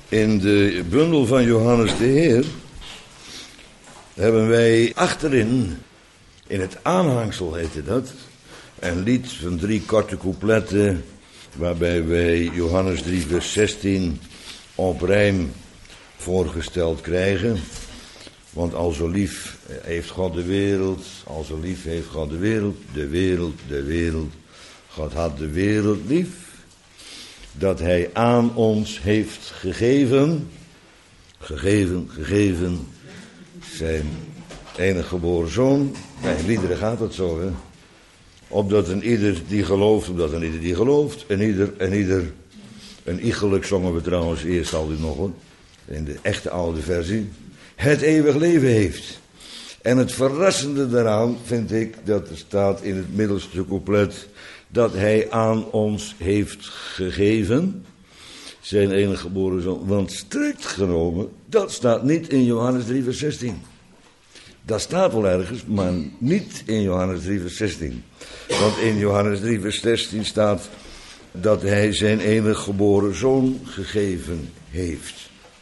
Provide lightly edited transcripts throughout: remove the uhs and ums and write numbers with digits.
In de bundel van Johannes de Heer hebben wij achterin, in het aanhangsel heette dat, een lied van 3 korte coupletten, waarbij wij Johannes 3 vers 16 op rijm voorgesteld krijgen. Want al zo lief heeft God de wereld, al zo lief heeft God de wereld, de wereld. God had de wereld lief, dat hij aan ons heeft gegeven, zijn enige geboren zoon. Bij liederen gaat het zo, hè. Opdat een ieder die gelooft, een iegelijk zongen we trouwens eerst altijd nog, hoor, in de echte oude versie, het eeuwig leven heeft. En het verrassende daaraan vind ik dat er staat in het middelste couplet dat hij aan ons heeft gegeven, zijn enige geboren zoon. Want strikt genomen, dat staat niet in Johannes 3 vers 16. Dat staat wel ergens, maar niet in Johannes 3 vers 16. Want in Johannes 3 vers 16 staat dat hij zijn enige geboren zoon gegeven heeft.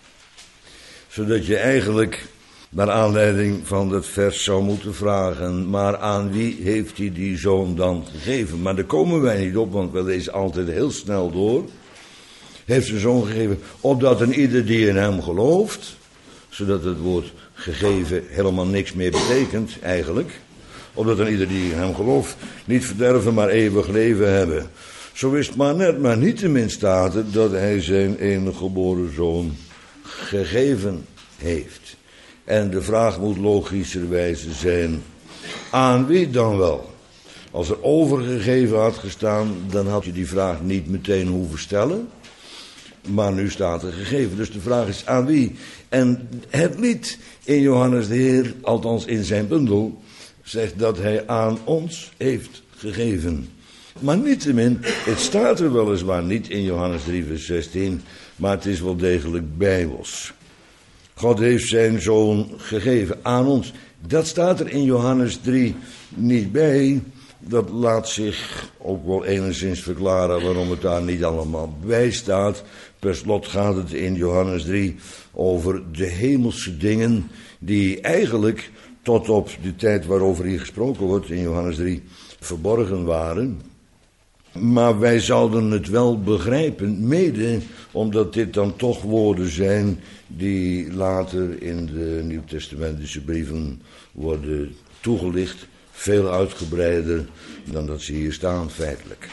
Zodat je eigenlijk naar aanleiding van dat vers zou moeten vragen, maar aan wie heeft hij die zoon dan gegeven? Maar daar komen wij niet op, want we lezen altijd heel snel door. Heeft zijn zoon gegeven, opdat een ieder die in hem gelooft, zodat het woord gegeven helemaal niks meer betekent eigenlijk, opdat een ieder die in hem gelooft niet verderven, maar eeuwig leven hebben. Zo is het maar net, maar niettemin staat het dat hij zijn enige geboren zoon gegeven heeft. En de vraag moet logischerwijze zijn, aan wie dan wel? Als er overgegeven had gestaan, dan had je die vraag niet meteen hoeven stellen. Maar nu staat er gegeven, dus de vraag is aan wie? En het lied in Johannes de Heer, althans in zijn bundel, zegt dat hij aan ons heeft gegeven. Maar niettemin, het staat er weliswaar niet in Johannes 3 vers 16, maar het is wel degelijk bijbels. God heeft zijn zoon gegeven aan ons. Dat staat er in Johannes 3 niet bij. Dat laat zich ook wel enigszins verklaren waarom het daar niet allemaal bij staat. Per slot gaat het in Johannes 3 over de hemelse dingen die eigenlijk tot op de tijd waarover hier gesproken wordt in Johannes 3 verborgen waren. Maar wij zouden het wel begrijpen, mede omdat dit dan toch woorden zijn die later in de Nieuwtestamentische brieven worden toegelicht, veel uitgebreider dan dat ze hier staan feitelijk.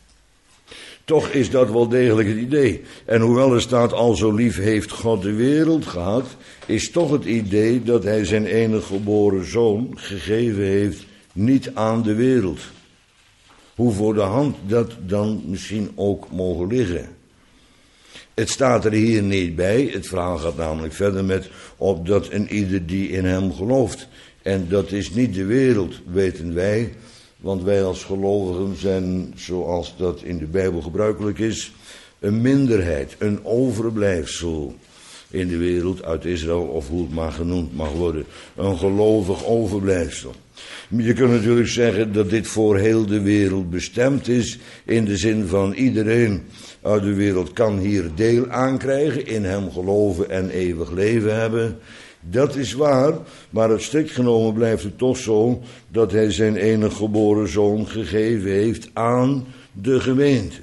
Toch is dat wel degelijk het idee. En hoewel er staat, al zo lief heeft God de wereld gehad, is toch het idee dat hij zijn enige geboren zoon gegeven heeft, niet aan de wereld. Hoe voor de hand dat dan misschien ook mogen liggen. Het staat er hier niet bij. Het verhaal gaat namelijk verder met opdat een ieder die in hem gelooft. En dat is niet de wereld, weten wij. Want wij als gelovigen zijn, zoals dat in de Bijbel gebruikelijk is, een minderheid, een overblijfsel in de wereld uit Israël, of hoe het maar genoemd mag worden. Een gelovig overblijfsel. Je kunt natuurlijk zeggen dat dit voor heel de wereld bestemd is, in de zin van iedereen uit de wereld kan hier deel aan krijgen, in hem geloven en eeuwig leven hebben. Dat is waar, maar het strikt genomen blijft het toch zo dat hij zijn enige geboren zoon gegeven heeft aan de gemeente.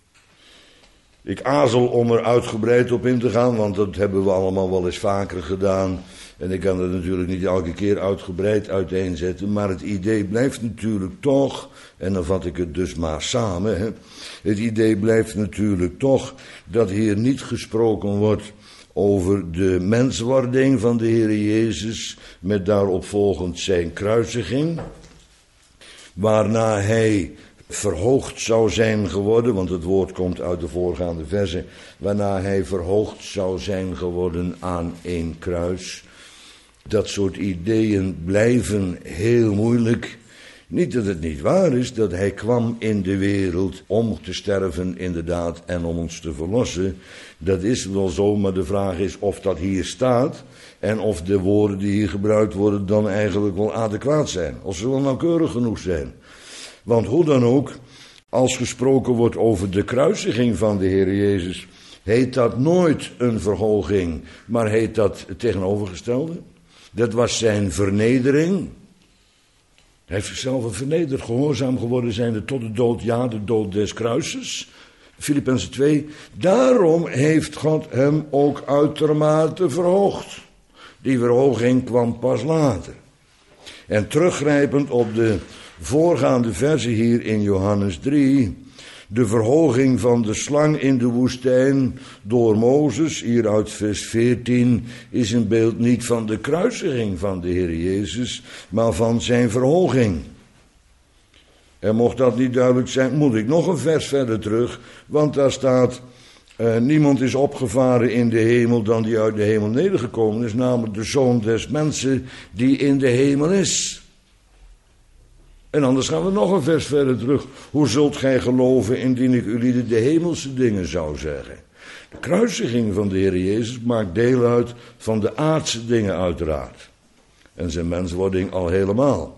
Ik aarzel om er uitgebreid op in te gaan, want dat hebben we allemaal wel eens vaker gedaan. En ik kan het natuurlijk niet elke keer uitgebreid uiteenzetten, maar het idee blijft natuurlijk toch, en dan vat ik het dus maar samen, hè. Het idee blijft natuurlijk toch dat hier niet gesproken wordt over de menswording van de Heer Jezus, met daarop volgend zijn kruisiging, waarna hij verhoogd zou zijn geworden, want het woord komt uit de voorgaande verzen, waarna hij verhoogd zou zijn geworden aan een kruis. Dat soort ideeën blijven heel moeilijk. Niet dat het niet waar is dat hij kwam in de wereld om te sterven inderdaad en om ons te verlossen. Dat is wel zo, maar de vraag is of dat hier staat en of de woorden die hier gebruikt worden dan eigenlijk wel adequaat zijn. Of ze wel nauwkeurig genoeg zijn. Want hoe dan ook, als gesproken wordt over de kruisiging van de Heer Jezus, heet dat nooit een verhoging, maar heet dat het tegenovergestelde. Dat was zijn vernedering. Hij heeft zichzelf vernederd, gehoorzaam geworden zijnde tot de dood, ja, de dood des kruises. Filippenzen 2. Daarom heeft God hem ook uitermate verhoogd. Die verhoging kwam pas later. En teruggrijpend op de voorgaande verse hier in Johannes 3... de verhoging van de slang in de woestijn door Mozes, hier uit vers 14, is een beeld niet van de kruisiging van de Heer Jezus, maar van zijn verhoging. En mocht dat niet duidelijk zijn, moet ik nog een vers verder terug, want daar staat, niemand is opgevaren in de hemel dan die uit de hemel nedergekomen is, namelijk de Zoon des Mensen die in de hemel is. En anders gaan we nog een vers verder terug. Hoe zult gij geloven indien ik jullie de hemelse dingen zou zeggen? De kruisiging van de Heer Jezus maakt deel uit van de aardse dingen uiteraard. En zijn menswording al helemaal.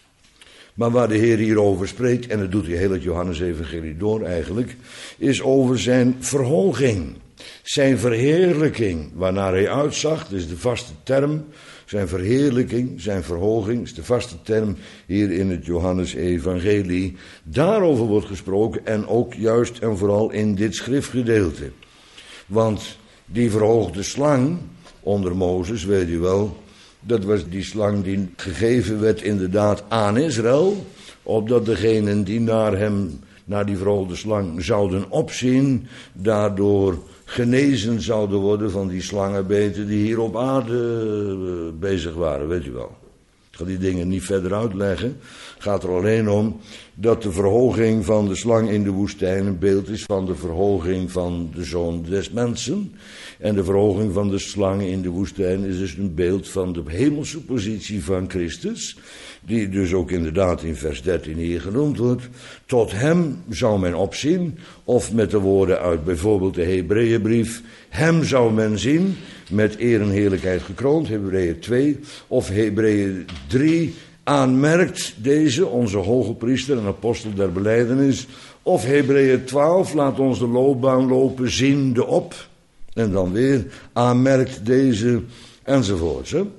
Maar waar de Heer hierover spreekt, en dat doet hij heel het Johannes-evangelie door eigenlijk, is over zijn verhoging. Zijn verheerlijking, waarnaar hij uitzag, dat is de vaste term. Zijn verheerlijking, zijn verhoging, is de vaste term hier in het Johannes-evangelie. Daarover wordt gesproken en ook juist en vooral in dit schriftgedeelte. Want die verhoogde slang onder Mozes, weet u wel, dat was die slang die gegeven werd inderdaad aan Israël, opdat degenen die naar die verhoogde slang zouden opzien, daardoor genezen zouden worden van die slangenbeten die hier op aarde bezig waren, weet u wel. Ik ga die dingen niet verder uitleggen. Het gaat er alleen om dat de verhoging van de slang in de woestijn een beeld is van de verhoging van de Zoon des Mensen. En de verhoging van de slang in de woestijn is dus een beeld van de hemelse positie van Christus, die dus ook inderdaad in vers 13 hier genoemd wordt. Tot hem zou men opzien, of met de woorden uit bijvoorbeeld de Hebreeënbrief, hem zou men zien, met eer en heerlijkheid gekroond, Hebreeën 2, of Hebreeën 3, aanmerkt deze, onze hoge priester en apostel der belijdenis, of Hebreeën 12, laat ons de loopbaan lopen, ziende op, en dan weer, aanmerkt deze, enzovoorts. Hè?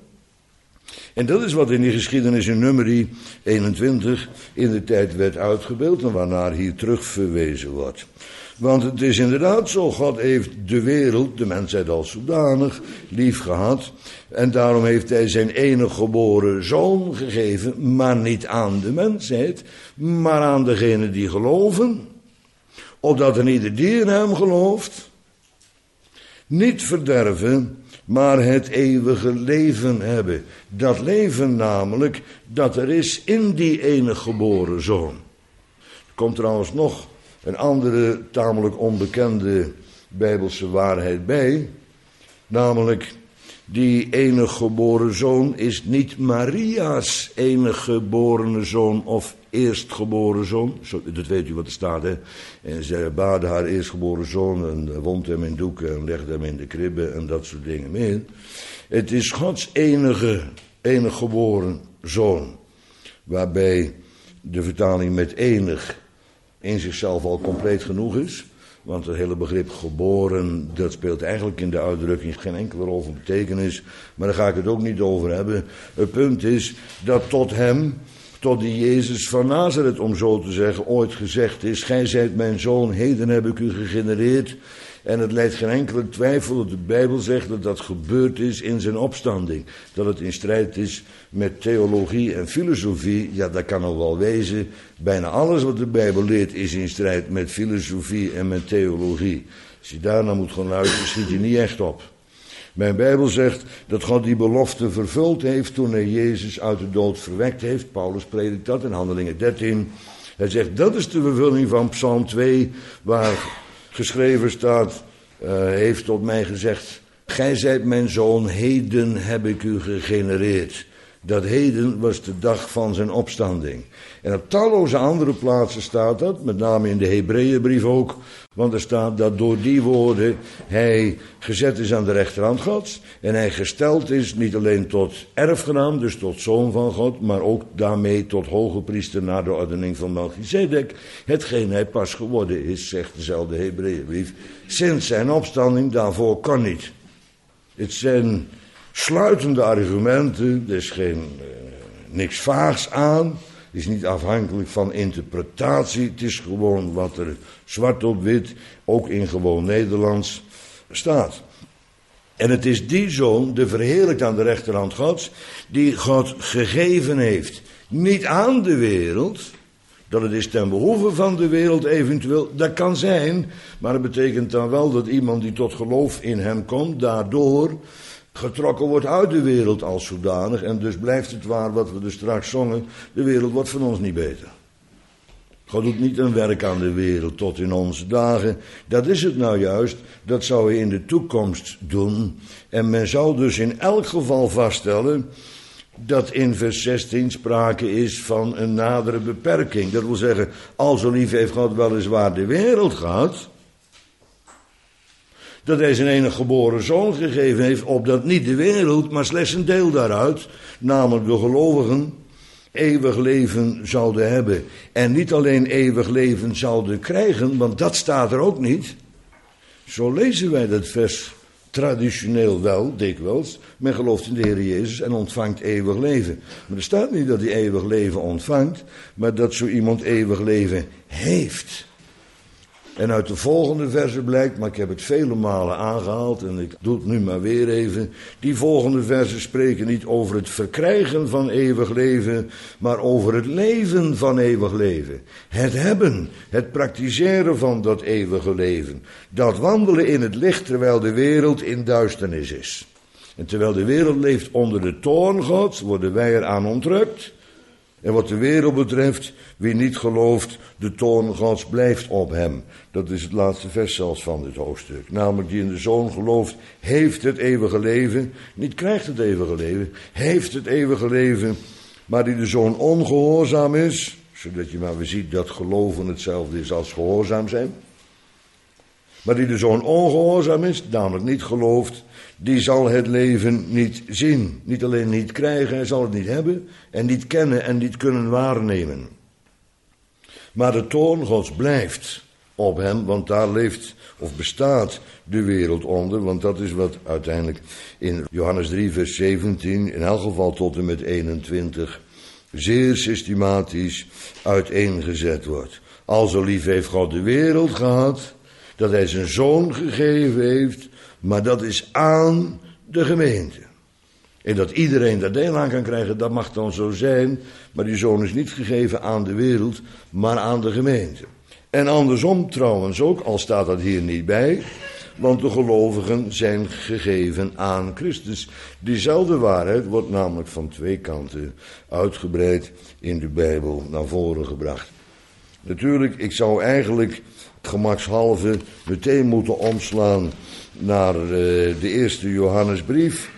En dat is wat in die geschiedenis in Numeri 21 in de tijd werd uitgebeeld en waarnaar hier terug verwezen wordt. Want het is inderdaad zo, God heeft de wereld, de mensheid als zodanig, lief gehad. En daarom heeft hij zijn enige geboren zoon gegeven, maar niet aan de mensheid, maar aan degenen die geloven. Opdat er ieder die in hem gelooft, niet verderven, maar het eeuwige leven hebben. Dat leven namelijk, dat er is in die enige geboren zoon. Er komt trouwens nog een andere, tamelijk onbekende Bijbelse waarheid bij. Namelijk, die enige geboren zoon is niet Maria's enige geborene zoon of eerstgeboren zoon. Zo, dat weet u wat er staat, hè. En zij baarde haar eerstgeboren zoon en wond hem in doeken en legde hem in de kribbe en dat soort dingen meer. Het is Gods enige geboren zoon. Waarbij de vertaling met enig in zichzelf al compleet genoeg is. Want het hele begrip geboren, dat speelt eigenlijk in de uitdrukking geen enkele rol van betekenis. Maar daar ga ik het ook niet over hebben. Het punt is dat tot hem, tot die Jezus van Nazareth, om zo te zeggen, ooit gezegd is: gij zijt mijn zoon, heden heb ik u gegenereerd. En het leidt geen enkele twijfel dat de Bijbel zegt dat dat gebeurd is in zijn opstanding. Dat het in strijd is met theologie en filosofie, ja, dat kan nog wel wezen. Bijna alles wat de Bijbel leert is in strijd met filosofie en met theologie. Als je daarna moet gaan luisteren, schiet je niet echt op. Mijn Bijbel zegt dat God die belofte vervuld heeft toen hij Jezus uit de dood verwekt heeft. Paulus predikt dat in Handelingen 13. Hij zegt, dat is de vervulling van Psalm 2, waar geschreven staat, heeft tot mij gezegd: gij zijt mijn zoon, heden heb ik u gegenereerd. Dat heden was de dag van zijn opstanding. En op talloze andere plaatsen staat dat, met name in de Hebreeënbrief ook. Want er staat dat door die woorden hij gezet is aan de rechterhand Gods. En hij gesteld is niet alleen tot erfgenaam, dus tot zoon van God, maar ook daarmee tot hoge priester naar de ordening van Melchizedek. Hetgeen hij pas geworden is, zegt dezelfde Hebreeënbrief, sinds zijn opstanding, daarvoor kan niet. Het zijn sluitende argumenten, er is niks vaags aan. Het is niet afhankelijk van interpretatie. Het is gewoon wat er zwart op wit, ook in gewoon Nederlands, staat. En het is die zoon, de verheerlijkt aan de rechterhand Gods, die God gegeven heeft. Niet aan de wereld, dat het is ten behoeve van de wereld eventueel, dat kan zijn. Maar dat betekent dan wel dat iemand die tot geloof in hem komt, daardoor getrokken wordt uit de wereld als zodanig. En dus blijft het waar wat we er straks zongen, de wereld wordt van ons niet beter. God doet niet een werk aan de wereld tot in onze dagen. Dat is het nou juist, dat zou hij in de toekomst doen. En men zou dus in elk geval vaststellen dat in vers 16 sprake is van een nadere beperking. Dat wil zeggen, al zo lief heeft God weliswaar de wereld gehad, dat hij zijn enige geboren zoon gegeven heeft, opdat niet de wereld, maar slechts een deel daaruit, namelijk de gelovigen, eeuwig leven zouden hebben. En niet alleen eeuwig leven zouden krijgen, want dat staat er ook niet. Zo lezen wij dat vers traditioneel wel, dikwijls. Men gelooft in de Heer Jezus en ontvangt eeuwig leven. Maar er staat niet dat hij eeuwig leven ontvangt, maar dat zo iemand eeuwig leven heeft. En uit de volgende versen blijkt, maar ik heb het vele malen aangehaald en ik doe het nu maar weer even. Die volgende versen spreken niet over het verkrijgen van eeuwig leven, maar over het leven van eeuwig leven. Het hebben, het praktiseren van dat eeuwige leven. Dat wandelen in het licht terwijl de wereld in duisternis is. En terwijl de wereld leeft onder de toorn Gods, worden wij eraan ontrukt. En wat de wereld betreft, wie niet gelooft, de toorn Gods blijft op hem. Dat is het laatste vers zelfs van dit hoofdstuk. Namelijk die in de Zoon gelooft, heeft het eeuwige leven. Niet krijgt het eeuwige leven, heeft het eeuwige leven. Maar die de Zoon ongehoorzaam is, zodat je maar weer ziet dat geloven hetzelfde is als gehoorzaam zijn. Maar die de Zoon ongehoorzaam is, namelijk niet gelooft, die zal het leven niet zien. Niet alleen niet krijgen, hij zal het niet hebben en niet kennen en niet kunnen waarnemen. Maar de toorn Gods blijft op hem, want daar leeft of bestaat de wereld onder. Want dat is wat uiteindelijk in Johannes 3 vers 17, in elk geval tot en met 21, zeer systematisch uiteengezet wordt. Al zo lief heeft God de wereld gehad, dat hij zijn zoon gegeven heeft, maar dat is aan de gemeente. En dat iedereen daar deel aan kan krijgen, dat mag dan zo zijn, maar die zoon is niet gegeven aan de wereld, maar aan de gemeente. En andersom trouwens ook, al staat dat hier niet bij, want de gelovigen zijn gegeven aan Christus. Diezelfde waarheid wordt namelijk van twee kanten uitgebreid in de Bijbel naar voren gebracht. Natuurlijk, ik zou eigenlijk gemakshalve meteen moeten omslaan naar de eerste Johannesbrief,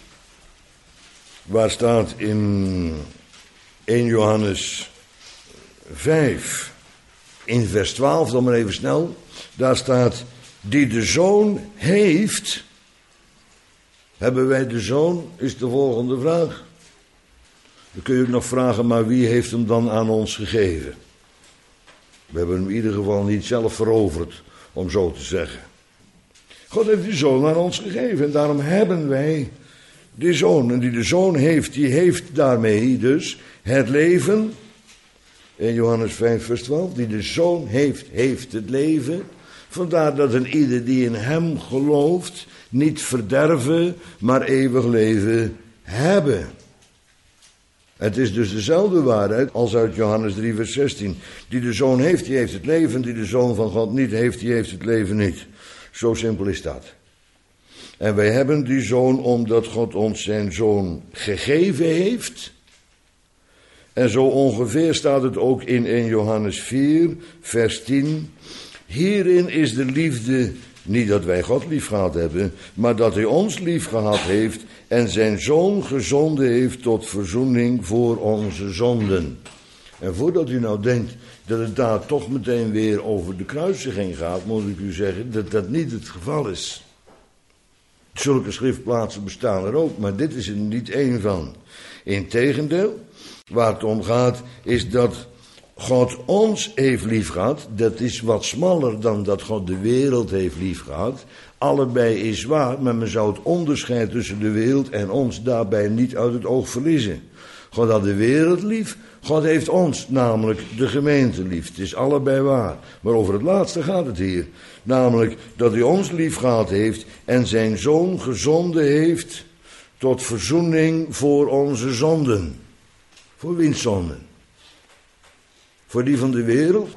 waar staat in 1 Johannes 5, in vers 12, dan maar even snel, daar staat, die de Zoon heeft. Hebben wij de Zoon, is de volgende vraag. Dan kun je ook nog vragen, maar wie heeft hem dan aan ons gegeven? We hebben hem in ieder geval niet zelf veroverd, om zo te zeggen. God heeft die Zoon aan ons gegeven en daarom hebben wij die Zoon. En die de Zoon heeft, die heeft daarmee dus het leven. In Johannes 5 vers 12, die de Zoon heeft, heeft het leven. Vandaar dat een ieder die in hem gelooft, niet verderven, maar eeuwig leven hebben. Het is dus dezelfde waarheid als uit Johannes 3 vers 16. Die de Zoon heeft, die heeft het leven. Die de Zoon van God niet heeft, die heeft het leven niet. Zo simpel is dat. En wij hebben die Zoon omdat God ons zijn Zoon gegeven heeft. En zo ongeveer staat het ook in 1 Johannes 4 vers 10. Hierin is de liefde Niet dat wij God lief gehad hebben, maar dat hij ons lief gehad heeft en zijn zoon gezonden heeft tot verzoening voor onze zonden. En voordat u nou denkt dat het daar toch meteen weer over de kruisiging gaat, moet ik u zeggen dat dat niet het geval is. Zulke schriftplaatsen bestaan er ook, maar dit is er niet één van. Integendeel, waar het om gaat, is dat God ons heeft liefgehad. Dat is wat smaller dan dat God de wereld heeft liefgehad. Allebei is waar, maar men zou het onderscheid tussen de wereld en ons daarbij niet uit het oog verliezen. God had de wereld lief, God heeft ons, namelijk de gemeente lief. Het is allebei waar. Maar over het laatste gaat het hier. Namelijk dat hij ons lief gehad heeft en zijn zoon gezonden heeft tot verzoening voor onze zonden. Voor wiens zonden? Voor die van de wereld?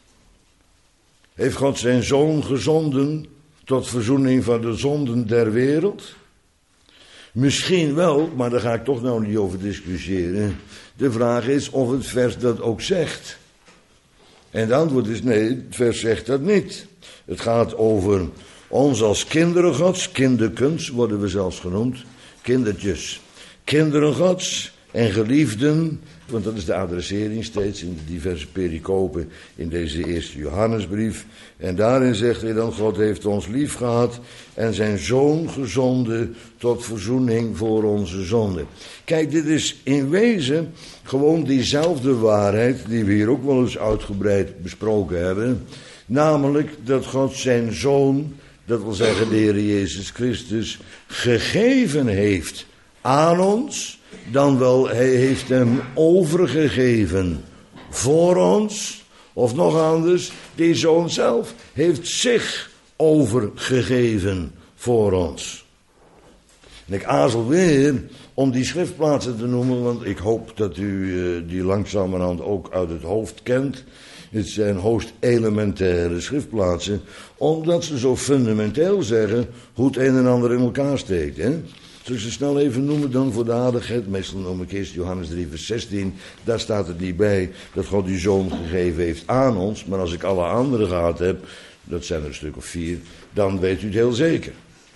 Heeft God zijn zoon gezonden tot verzoening van de zonden der wereld? Misschien wel, maar daar ga ik toch nou niet over discussiëren. De vraag is of het vers dat ook zegt. En het antwoord is nee, het vers zegt dat niet. Het gaat over ons als kinderen Gods, kinderkens worden we zelfs genoemd, kindertjes. Kinderen Gods en geliefden, want dat is de adressering steeds in de diverse pericopen in deze eerste Johannesbrief. En daarin zegt hij dan, God heeft ons lief gehad en zijn zoon gezonden tot verzoening voor onze zonden. Kijk, dit is in wezen gewoon diezelfde waarheid die we hier ook wel eens uitgebreid besproken hebben. Namelijk dat God zijn zoon, dat wil zeggen de Heer Jezus Christus, gegeven heeft aan ons. Dan wel, hij heeft hem overgegeven voor ons. Of nog anders, die zoon zelf heeft zich overgegeven voor ons. En ik aarzel weer om die schriftplaatsen te noemen, want ik hoop dat u die langzamerhand ook uit het hoofd kent. Het zijn hoogst elementaire schriftplaatsen, omdat ze zo fundamenteel zeggen hoe het een en ander in elkaar steekt, hè. Dus ze snel even noemen dan voor de aardigheid. Meestal noem ik eerst Johannes 3 vers 16. Daar staat het niet bij dat God die zoon gegeven heeft aan ons. Maar als ik alle anderen gehad heb, dat zijn er een stuk of 4, dan weet u het heel zeker.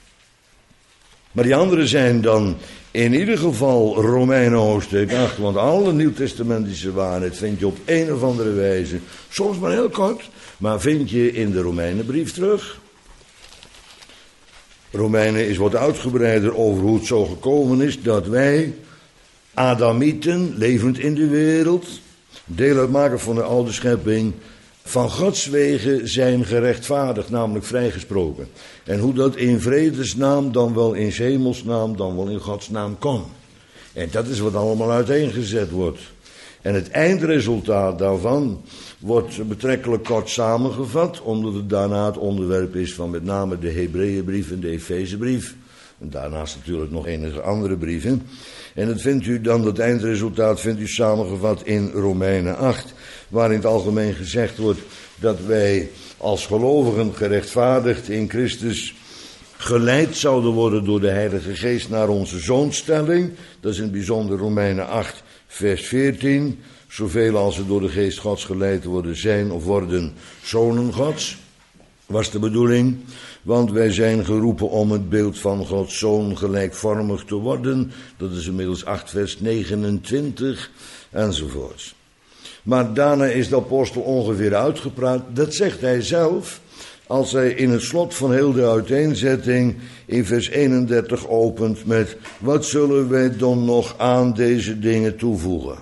Maar die anderen zijn dan in ieder geval Romeinen hoofdstuk 8. Want alle nieuwtestamentische waarheid vind je op een of andere wijze, soms maar heel kort, maar vind je in de Romeinenbrief terug. Romeinen is wat uitgebreider over hoe het zo gekomen is dat wij, Adamieten, levend in de wereld, deel uitmaken van de oude schepping, van Gods wegen zijn gerechtvaardigd, namelijk vrijgesproken. En hoe dat in vredesnaam, dan wel in hemelsnaam, dan wel in Gods naam kon. En dat is wat allemaal uiteengezet wordt. En het eindresultaat daarvan wordt betrekkelijk kort samengevat, omdat het daarna het onderwerp is van met name de Hebreeënbrief en de Efezebrief. En daarnaast natuurlijk nog enige andere brieven. En dat vindt u dan, dat eindresultaat vindt u samengevat in Romeinen 8, waarin het algemeen gezegd wordt dat wij als gelovigen gerechtvaardigd in Christus geleid zouden worden door de Heilige Geest naar onze zoonstelling. Dat is in het bijzonder Romeinen 8 vers 14. Zoveel als we door de Geest Gods geleid worden zijn of worden zonen Gods, was de bedoeling. Want wij zijn geroepen om het beeld van Gods zoon gelijkvormig te worden. Dat is inmiddels 8 vers 29 enzovoorts. Maar daarna is de apostel ongeveer uitgepraat. Dat zegt hij zelf als hij in het slot van heel de uiteenzetting in vers 31 opent met: wat zullen wij dan nog aan deze dingen toevoegen?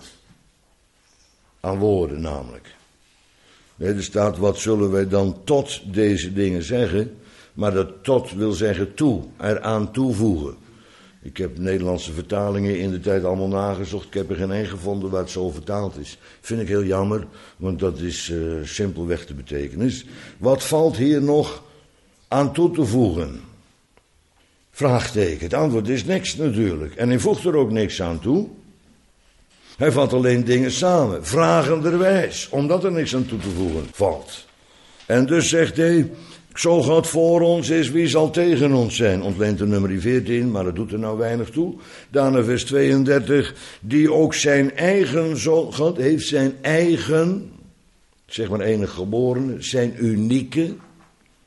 Aan woorden namelijk. Nee, er staat: wat zullen wij dan tot deze dingen zeggen? Maar dat tot wil zeggen toe, eraan toevoegen. Ik heb Nederlandse vertalingen in de tijd allemaal nagezocht. Ik heb er geen één gevonden waar het zo vertaald is. Vind ik heel jammer, want dat is simpelweg de betekenis. Wat valt hier nog aan toe te voegen? Vraagteken. Het antwoord is niks natuurlijk. En hij voegt er ook niks aan toe. Hij vat alleen dingen samen, vragenderwijs, omdat er niks aan toe te voegen valt. En dus zegt hij: zo God voor ons is, wie zal tegen ons zijn? Ontleent de nummer 14, maar dat doet er nou weinig toe. Daarna vers 32, die ook zijn eigen zoon, God heeft zijn eigen, zeg maar enige geborene, zijn unieke,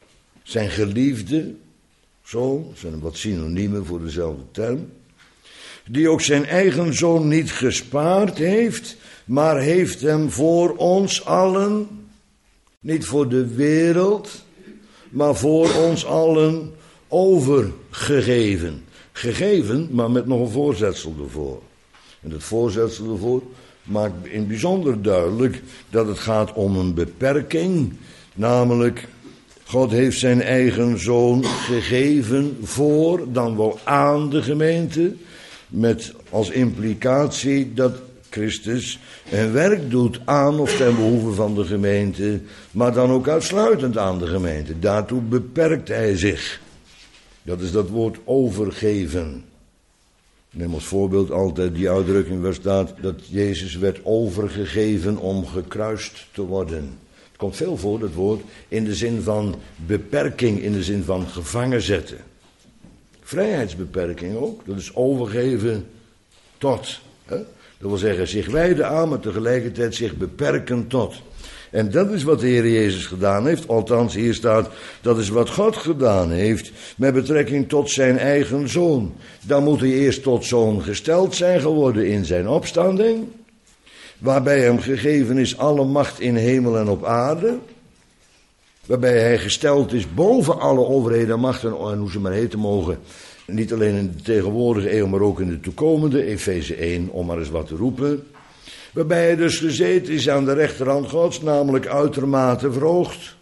zijn geliefde, zo, zijn wat synoniemen voor dezelfde term, die ook zijn eigen zoon niet gespaard heeft, maar heeft hem voor ons allen, niet voor de wereld, maar voor ons allen overgegeven. Gegeven, maar met nog een voorzetsel ervoor. En dat voorzetsel ervoor maakt in het bijzonder duidelijk dat het gaat om een beperking, namelijk God heeft zijn eigen zoon gegeven voor, dan wel aan de gemeente, met als implicatie dat Christus een werk doet aan of ten behoeve van de gemeente, maar dan ook uitsluitend aan de gemeente. Daartoe beperkt hij zich. Dat is dat woord overgeven. Neem als voorbeeld altijd die uitdrukking waar staat dat Jezus werd overgegeven om gekruist te worden. Het komt veel voor, dat woord, in de zin van beperking, in de zin van gevangen zetten. Vrijheidsbeperking ook, dat is overgeven tot. Hè? Dat wil zeggen zich wijden aan, maar tegelijkertijd zich beperken tot. En dat is wat de Heer Jezus gedaan heeft. Althans, hier staat, dat is wat God gedaan heeft met betrekking tot zijn eigen zoon. Dan moet hij eerst tot zoon gesteld zijn geworden in zijn opstanding, waarbij hem gegeven is alle macht in hemel en op aarde, waarbij hij gesteld is boven alle overheden en machten en hoe ze maar heten mogen. Niet alleen in de tegenwoordige eeuw, maar ook in de toekomende, Efeze 1, om maar eens wat te roepen. Waarbij hij dus gezeten is aan de rechterhand Gods, namelijk uitermate verhoogd.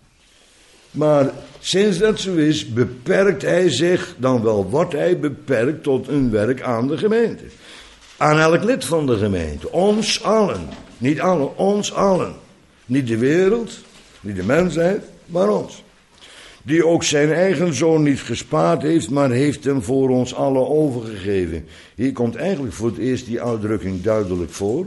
Maar sinds dat zo is, beperkt hij zich, dan wel wordt hij beperkt tot een werk aan de gemeente. Aan elk lid van de gemeente, ons allen. Niet allen, ons allen. Niet de wereld, niet de mensheid, maar ons. Die ook zijn eigen zoon niet gespaard heeft, maar heeft hem voor ons allen overgegeven. Hier komt eigenlijk voor het eerst die uitdrukking duidelijk voor.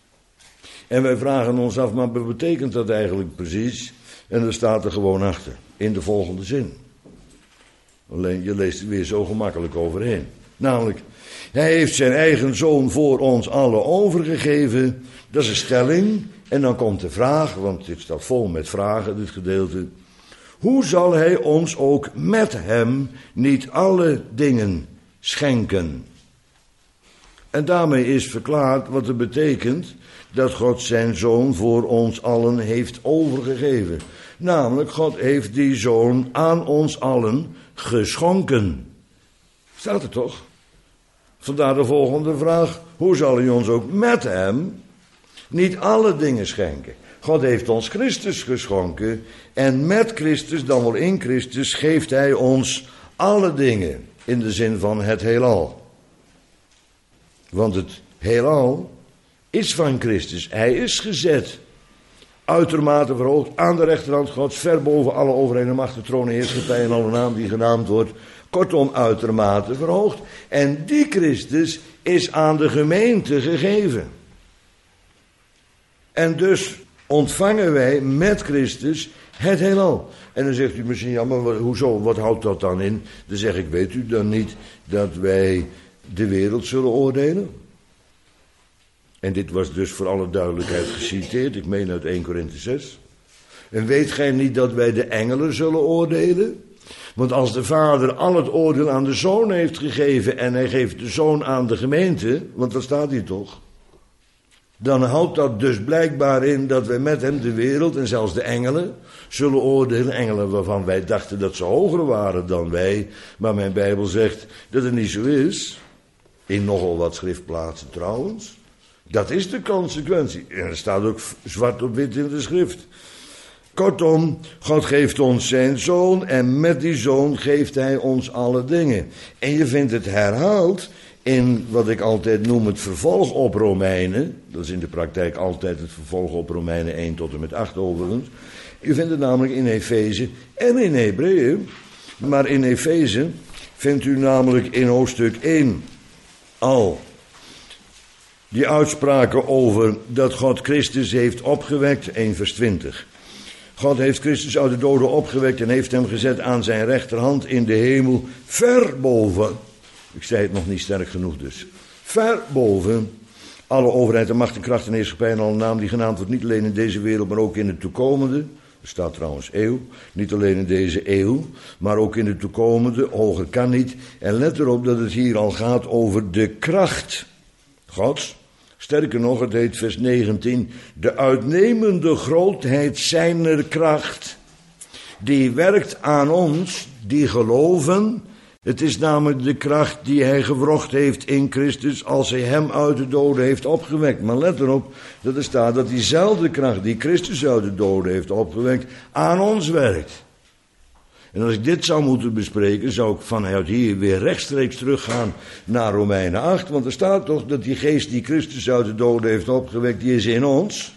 En wij vragen ons af, maar wat betekent dat eigenlijk precies? En er staat er gewoon achter, in de volgende zin. Alleen je leest er weer zo gemakkelijk overheen. Namelijk, hij heeft zijn eigen zoon voor ons allen overgegeven. Dat is een stelling. En dan komt de vraag, want dit staat vol met vragen, dit gedeelte. Hoe zal hij ons ook met hem niet alle dingen schenken? En daarmee is verklaard wat het betekent dat God zijn zoon voor ons allen heeft overgegeven. Namelijk, God heeft die zoon aan ons allen geschonken. Staat er toch? Vandaar de volgende vraag. Hoe zal hij ons ook met hem niet alle dingen schenken? God heeft ons Christus geschonken en met Christus, dan wel in Christus, geeft hij ons alle dingen in de zin van het heelal. Want het heelal is van Christus. Hij is gezet, uitermate verhoogd, aan de rechterhand Gods, ver boven alle overheden, machten, tronen, heerschappij en alle naam die genaamd wordt. Kortom, uitermate verhoogd. En die Christus is aan de gemeente gegeven. En dus ontvangen wij met Christus het heelal. En dan zegt u misschien, ja, maar hoezo, wat houdt dat dan in? Dan zeg ik, weet u dan niet dat wij de wereld zullen oordelen? En dit was dus voor alle duidelijkheid geciteerd, ik meen uit 1 Korinthe 6. En weet gij niet dat wij de engelen zullen oordelen? Want als de Vader al het oordeel aan de Zoon heeft gegeven en hij geeft de Zoon aan de gemeente, want dat staat hier toch, dan houdt dat dus blijkbaar in dat wij met hem de wereld en zelfs de engelen zullen oordelen. Engelen waarvan wij dachten dat ze hoger waren dan wij. Maar mijn Bijbel zegt dat het niet zo is. In nogal wat schriftplaatsen trouwens. Dat is de consequentie. En er staat ook zwart op wit in de schrift. Kortom, God geeft ons zijn zoon en met die zoon geeft hij ons alle dingen. En je vindt het herhaald in wat ik altijd noem het vervolg op Romeinen. Dat is in de praktijk altijd het vervolg op Romeinen 1 tot en met 8 overigens. Je vindt het namelijk in Efeze en in Hebreeën. Maar in Efeze vindt u namelijk in hoofdstuk 1 al die uitspraken over dat God Christus heeft opgewekt, 1 vers 20. God heeft Christus uit de doden opgewekt en heeft hem gezet aan zijn rechterhand in de hemel, ver boven. Ik zei het nog niet sterk genoeg dus. Ver boven alle overheid en macht en kracht en heerschappij en alle naam die genaamd wordt, niet alleen in deze wereld, maar ook in de toekomende. Er staat trouwens eeuw, niet alleen in deze eeuw, maar ook in de toekomende, hoger kan niet. En let erop dat het hier al gaat over de kracht Gods. Sterker nog, het heet vers 19, de uitnemende grootheid zijner kracht, die werkt aan ons, die geloven. Het is namelijk de kracht die hij gewrocht heeft in Christus als hij hem uit de doden heeft opgewekt. Maar let erop dat er staat dat diezelfde kracht die Christus uit de doden heeft opgewekt aan ons werkt. En als ik dit zou moeten bespreken, zou ik vanuit hier weer rechtstreeks teruggaan naar Romeinen 8. Want er staat toch dat die geest die Christus uit de doden heeft opgewekt, die is in ons.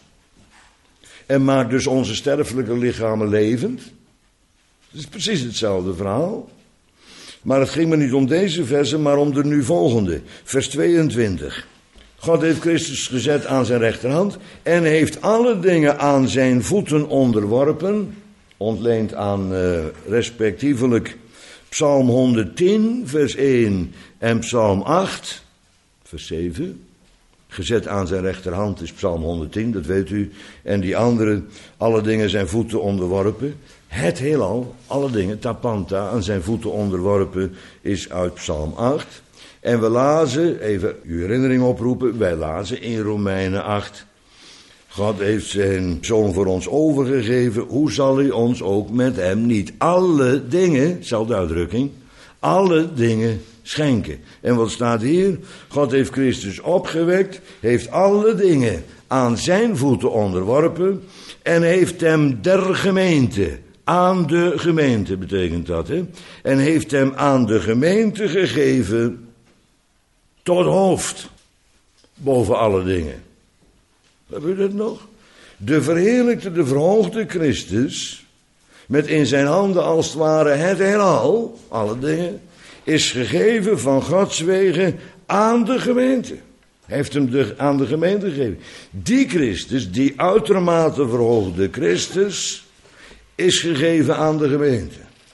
En maakt dus onze sterfelijke lichamen levend. Het is precies hetzelfde verhaal. Maar het ging me niet om deze versen, maar om de nu volgende. Vers 22. God heeft Christus gezet aan zijn rechterhand en heeft alle dingen aan zijn voeten onderworpen. Ontleend aan respectievelijk Psalm 110, vers 1 en Psalm 8, vers 7. Gezet aan zijn rechterhand is Psalm 110, dat weet u. En die andere, alle dingen zijn voeten onderworpen. Het heelal, alle dingen, tapanta, aan zijn voeten onderworpen, is uit Psalm 8. En we lazen, even uw herinnering oproepen, wij lazen in Romeinen 8. God heeft zijn zoon voor ons overgegeven, hoe zal hij ons ook met hem niet alle dingen, zelfde uitdrukking, alle dingen schenken. En wat staat hier? God heeft Christus opgewekt, heeft alle dingen aan zijn voeten onderworpen en heeft hem der gemeente, aan de gemeente betekent dat, hè? En heeft hem aan de gemeente gegeven tot hoofd, boven alle dingen. Heb u dat nog? De verheerlijkte, de verhoogde Christus, met in zijn handen als het ware het heelal, alle dingen, is gegeven van Gods wegen aan de gemeente. Hij heeft hem aan de gemeente gegeven. Die Christus, die uitermate verhoogde Christus, is gegeven aan de gemeente.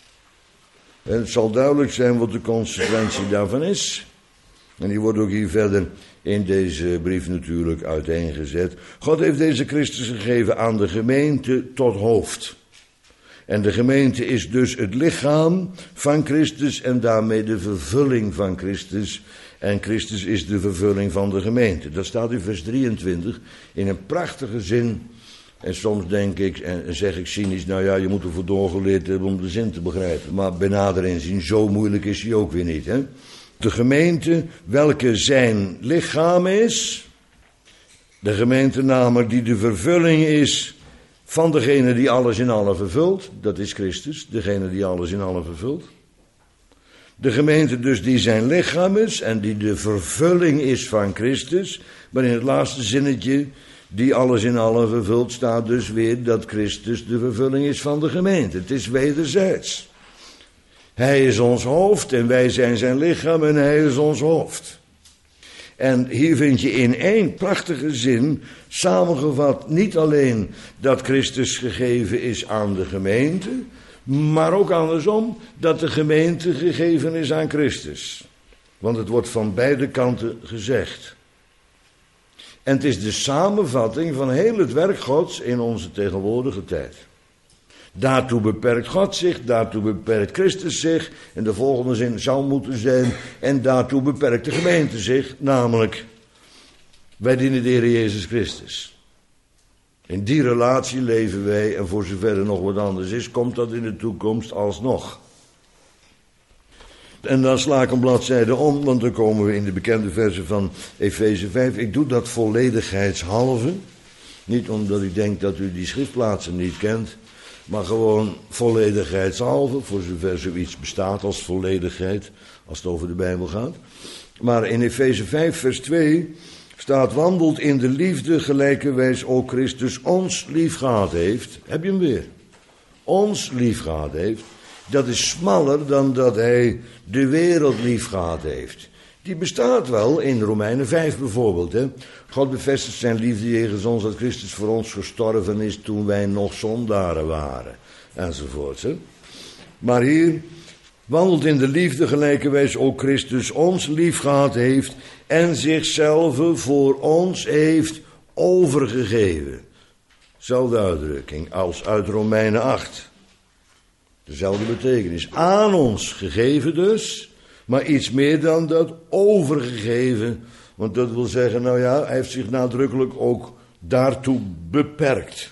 En het zal duidelijk zijn wat de consequentie daarvan is. En die wordt ook hier verder in deze brief natuurlijk uiteengezet. God heeft deze Christus gegeven aan de gemeente tot hoofd. En de gemeente is dus het lichaam van Christus en daarmee de vervulling van Christus. En Christus is de vervulling van de gemeente. Dat staat in vers 23 in een prachtige zin. En soms denk ik en zeg ik cynisch, nou ja, je moet ervoor doorgeleerd hebben om de zin te begrijpen. Maar bij nader inzien, zo moeilijk is hij ook weer niet, hè. De gemeente, welke zijn lichaam is, de gemeente namelijk die de vervulling is van degene die alles in allen vervult, dat is Christus, degene die alles in allen vervult. De gemeente dus die zijn lichaam is en die de vervulling is van Christus, maar in het laatste zinnetje, die alles in allen vervult, staat dus weer dat Christus de vervulling is van de gemeente. Het is wederzijds. Hij is ons hoofd en wij zijn zijn lichaam en hij is ons hoofd. En hier vind je in één prachtige zin samengevat niet alleen dat Christus gegeven is aan de gemeente, maar ook andersom dat de gemeente gegeven is aan Christus. Want het wordt van beide kanten gezegd. En het is de samenvatting van heel het werk Gods in onze tegenwoordige tijd. Daartoe beperkt God zich, daartoe beperkt Christus zich. En de volgende zin zou moeten zijn, en daartoe beperkt de gemeente zich, namelijk, wij dienen de Heer Jezus Christus. In die relatie leven wij, en voor zover er nog wat anders is, komt dat in de toekomst alsnog. En dan sla ik een bladzijde om, want dan komen we in de bekende versen van Efeze 5. Ik doe dat volledigheidshalve, niet omdat ik denk dat u die schriftplaatsen niet kent, maar gewoon volledigheidshalve, voor zover zoiets bestaat als volledigheid, als het over de Bijbel gaat. Maar in Efeze 5 vers 2 staat, wandelt in de liefde gelijkerwijs ook Christus ons liefgehad heeft. Heb je hem weer? Ons liefgehad heeft. Dat is smaller dan dat hij de wereld liefgehad heeft. Die bestaat wel in Romeinen 5 bijvoorbeeld. Hè? God bevestigt zijn liefde jegens ons dat Christus voor ons gestorven is toen wij nog zondaren waren. Enzovoort. Hè? Maar hier, wandelt in de liefde gelijkerwijs ook Christus ons liefgehad heeft en zichzelf voor ons heeft overgegeven. Zelfde uitdrukking als uit Romeinen 8. Dezelfde betekenis. Aan ons gegeven dus, maar iets meer dan dat, overgegeven. Want dat wil zeggen, nou ja, hij heeft zich nadrukkelijk ook daartoe beperkt.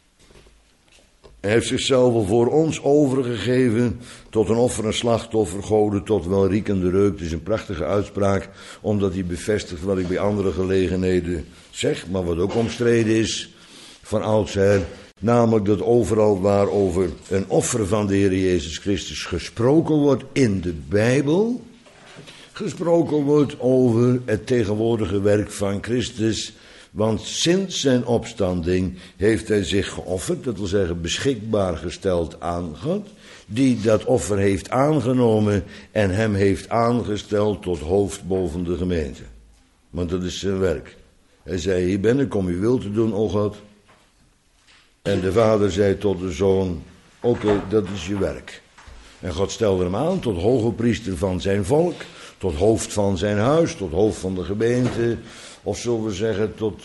Hij heeft zichzelf al voor ons overgegeven tot een offer, een slachtoffer, goden tot welriekende reuk. Het is een prachtige uitspraak, omdat hij bevestigt wat ik bij andere gelegenheden zeg, maar wat ook omstreden is van oudsher. Namelijk dat overal waar over een offer van de Heer Jezus Christus gesproken wordt in de Bijbel, gesproken wordt over het tegenwoordige werk van Christus. Want sinds zijn opstanding heeft hij zich geofferd, dat wil zeggen beschikbaar gesteld aan God, die dat offer heeft aangenomen en hem heeft aangesteld tot hoofd boven de gemeente. Want dat is zijn werk. Hij zei, hier ben ik om uw wil te doen, o God. En de vader zei tot de zoon, oké, dat is je werk. En God stelde hem aan tot hoge priester van zijn volk, tot hoofd van zijn huis, tot hoofd van de gemeente. Of zullen we zeggen tot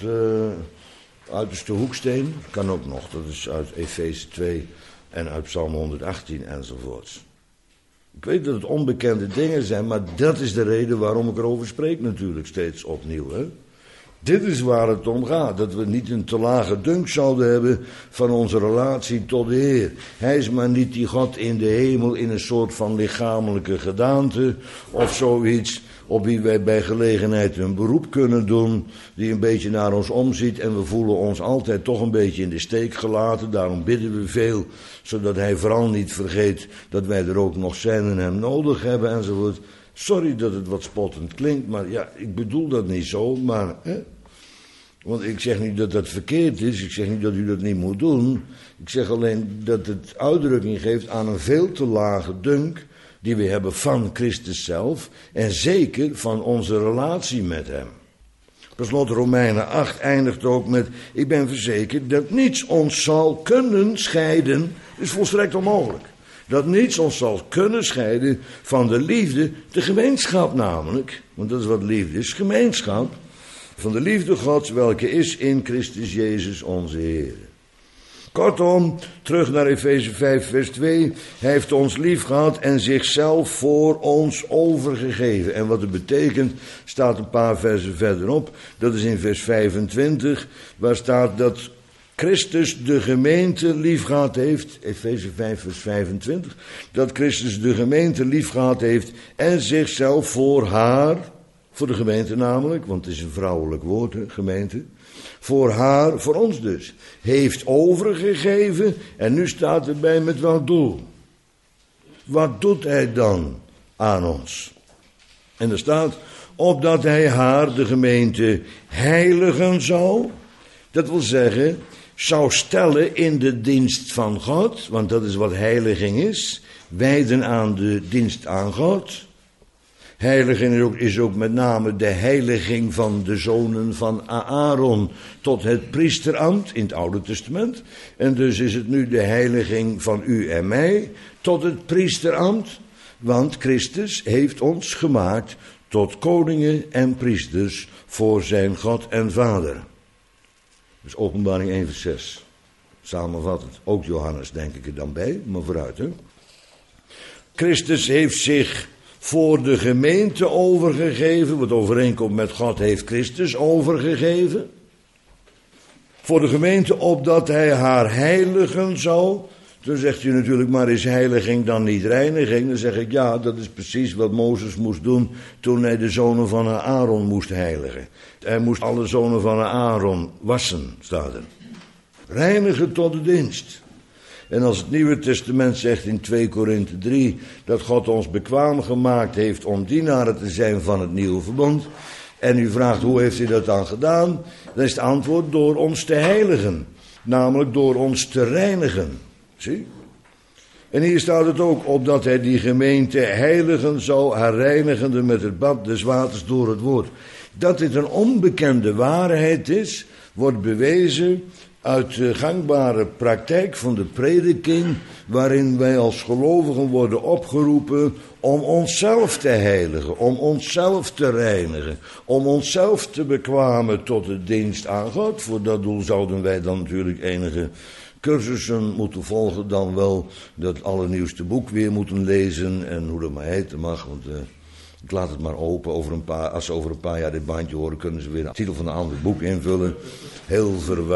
uiterste hoeksteen. Kan ook nog, dat is uit Efeze 2 en uit Psalm 118 enzovoorts. Ik weet dat het onbekende dingen zijn, maar dat is de reden waarom ik erover spreek natuurlijk steeds opnieuw. Hè? Dit is waar het om gaat, dat we niet een te lage dunk zouden hebben van onze relatie tot de Heer. Hij is maar niet die God in de hemel in een soort van lichamelijke gedaante of zoiets, op wie wij bij gelegenheid een beroep kunnen doen, die een beetje naar ons omziet en we voelen ons altijd toch een beetje in de steek gelaten. Daarom bidden we veel, zodat hij vooral niet vergeet dat wij er ook nog zijn en hem nodig hebben enzovoort. Sorry dat het wat spottend klinkt, maar ja, ik bedoel dat niet zo, maar want ik zeg niet dat dat verkeerd is, ik zeg niet dat u dat niet moet doen. Ik zeg alleen dat het uitdrukking geeft aan een veel te lage dunk die we hebben van Christus zelf en zeker van onze relatie met hem. Per slot Romeinen 8 eindigt ook met, ik ben verzekerd dat niets ons zal kunnen scheiden, dat is volstrekt onmogelijk. Dat niets ons zal kunnen scheiden van de liefde, de gemeenschap namelijk, want dat is wat liefde is, gemeenschap, van de liefde Gods, welke is in Christus Jezus onze Heer. Kortom, terug naar Efeze 5 vers 2, hij heeft ons lief gehad en zichzelf voor ons overgegeven. En wat het betekent, staat een paar versen verderop, dat is in vers 25, waar staat dat Christus de gemeente liefgehad heeft, Efeze 5 vers 25, dat Christus de gemeente liefgehad heeft en zichzelf voor haar, voor de gemeente namelijk, want het is een vrouwelijk woord, gemeente, voor haar, voor ons dus, heeft overgegeven en nu staat erbij met welk doel. Wat doet hij dan aan ons? En er staat, opdat hij haar, de gemeente, heiligen zou, dat wil zeggen, zou stellen in de dienst van God, want dat is wat heiliging is, wijden aan de dienst aan God. Heiliging is ook met name de heiliging van de zonen van Aaron tot het priesterambt in het Oude Testament. En dus is het nu de heiliging van u en mij tot het priesterambt, want Christus heeft ons gemaakt tot koningen en priesters voor zijn God en Vader. Dus Openbaring 1 vers 6. Samenvattend. Ook Johannes denk ik er dan bij, maar vooruit. Hè? Christus heeft zich voor de gemeente overgegeven. Wat overeenkomt met God heeft Christus overgegeven. Voor de gemeente opdat hij haar heiligen zou. Dan zegt u natuurlijk, maar is heiliging dan niet reiniging? Dan zeg ik, ja, dat is precies wat Mozes moest doen toen hij de zonen van Aaron moest heiligen. Hij moest alle zonen van Aaron wassen, staat er. Reinigen tot de dienst. En als het Nieuwe Testament zegt in 2 Korinthe 3 dat God ons bekwaam gemaakt heeft om dienaren te zijn van het nieuwe verbond. En u vraagt hoe heeft hij dat dan gedaan? Dan is het antwoord door ons te heiligen. Namelijk door ons te reinigen. Zie? En hier staat het ook, opdat hij die gemeente heiligen zou, haar reinigende met het bad des waters door het woord. Dat dit een onbekende waarheid is, wordt bewezen uit de gangbare praktijk van de prediking, waarin wij als gelovigen worden opgeroepen om onszelf te heiligen, om onszelf te reinigen, om onszelf te bekwamen tot de dienst aan God. Voor dat doel zouden wij dan natuurlijk enige cursussen moeten volgen, dan wel dat allernieuwste boek weer moeten lezen en hoe dat maar heten mag, want ik laat het maar open. Als ze over een paar jaar dit bandje horen, kunnen ze weer de titel van een ander boek invullen. Heel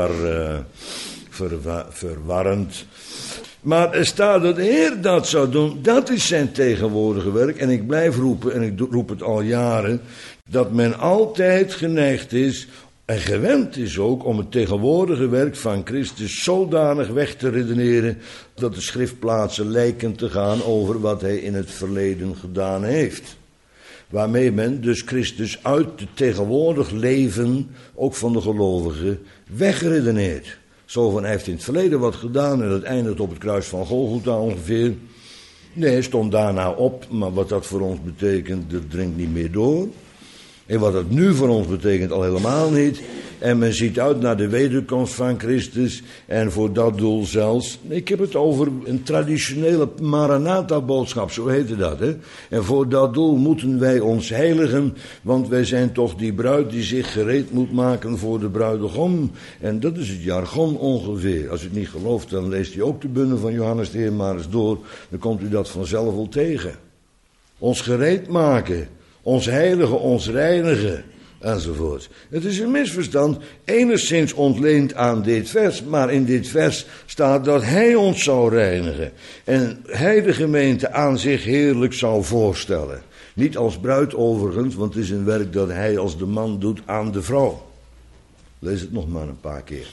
verwarrend. Maar er staat dat de Heer dat zou doen. Dat is zijn tegenwoordige werk. En ik blijf roepen, en ik roep het al jaren, dat men altijd geneigd is en gewend is ook om het tegenwoordige werk van Christus zodanig weg te redeneren dat de schriftplaatsen lijken te gaan over wat hij in het verleden gedaan heeft. Waarmee men dus Christus uit het tegenwoordig leven, ook van de gelovigen, wegredeneert. Zo van, hij heeft in het verleden wat gedaan en dat eindigt op het kruis van Golgotha ongeveer. Nee, hij stond daarna op, maar wat dat voor ons betekent, dat dringt niet meer door. En wat het nu voor ons betekent, al helemaal niet. En men ziet uit naar de wederkomst van Christus. En voor dat doel zelfs. Ik heb het over een traditionele Maranatha-boodschap, zo heette dat. Hè? En voor dat doel moeten wij ons heiligen. Want wij zijn toch die bruid die zich gereed moet maken voor de bruidegom. En dat is het jargon ongeveer. Als u het niet gelooft, dan leest u ook de bundel van Johannes de Heer maar eens door. Dan komt u dat vanzelf wel tegen. Ons gereed maken. Ons heiligen, ons reinigen, enzovoort. Het is een misverstand, enigszins ontleend aan dit vers, maar in dit vers staat dat hij ons zou reinigen. En hij de gemeente aan zich heerlijk zou voorstellen. Niet als bruid overigens, want het is een werk dat hij als de man doet aan de vrouw. Lees het nog maar een paar keer.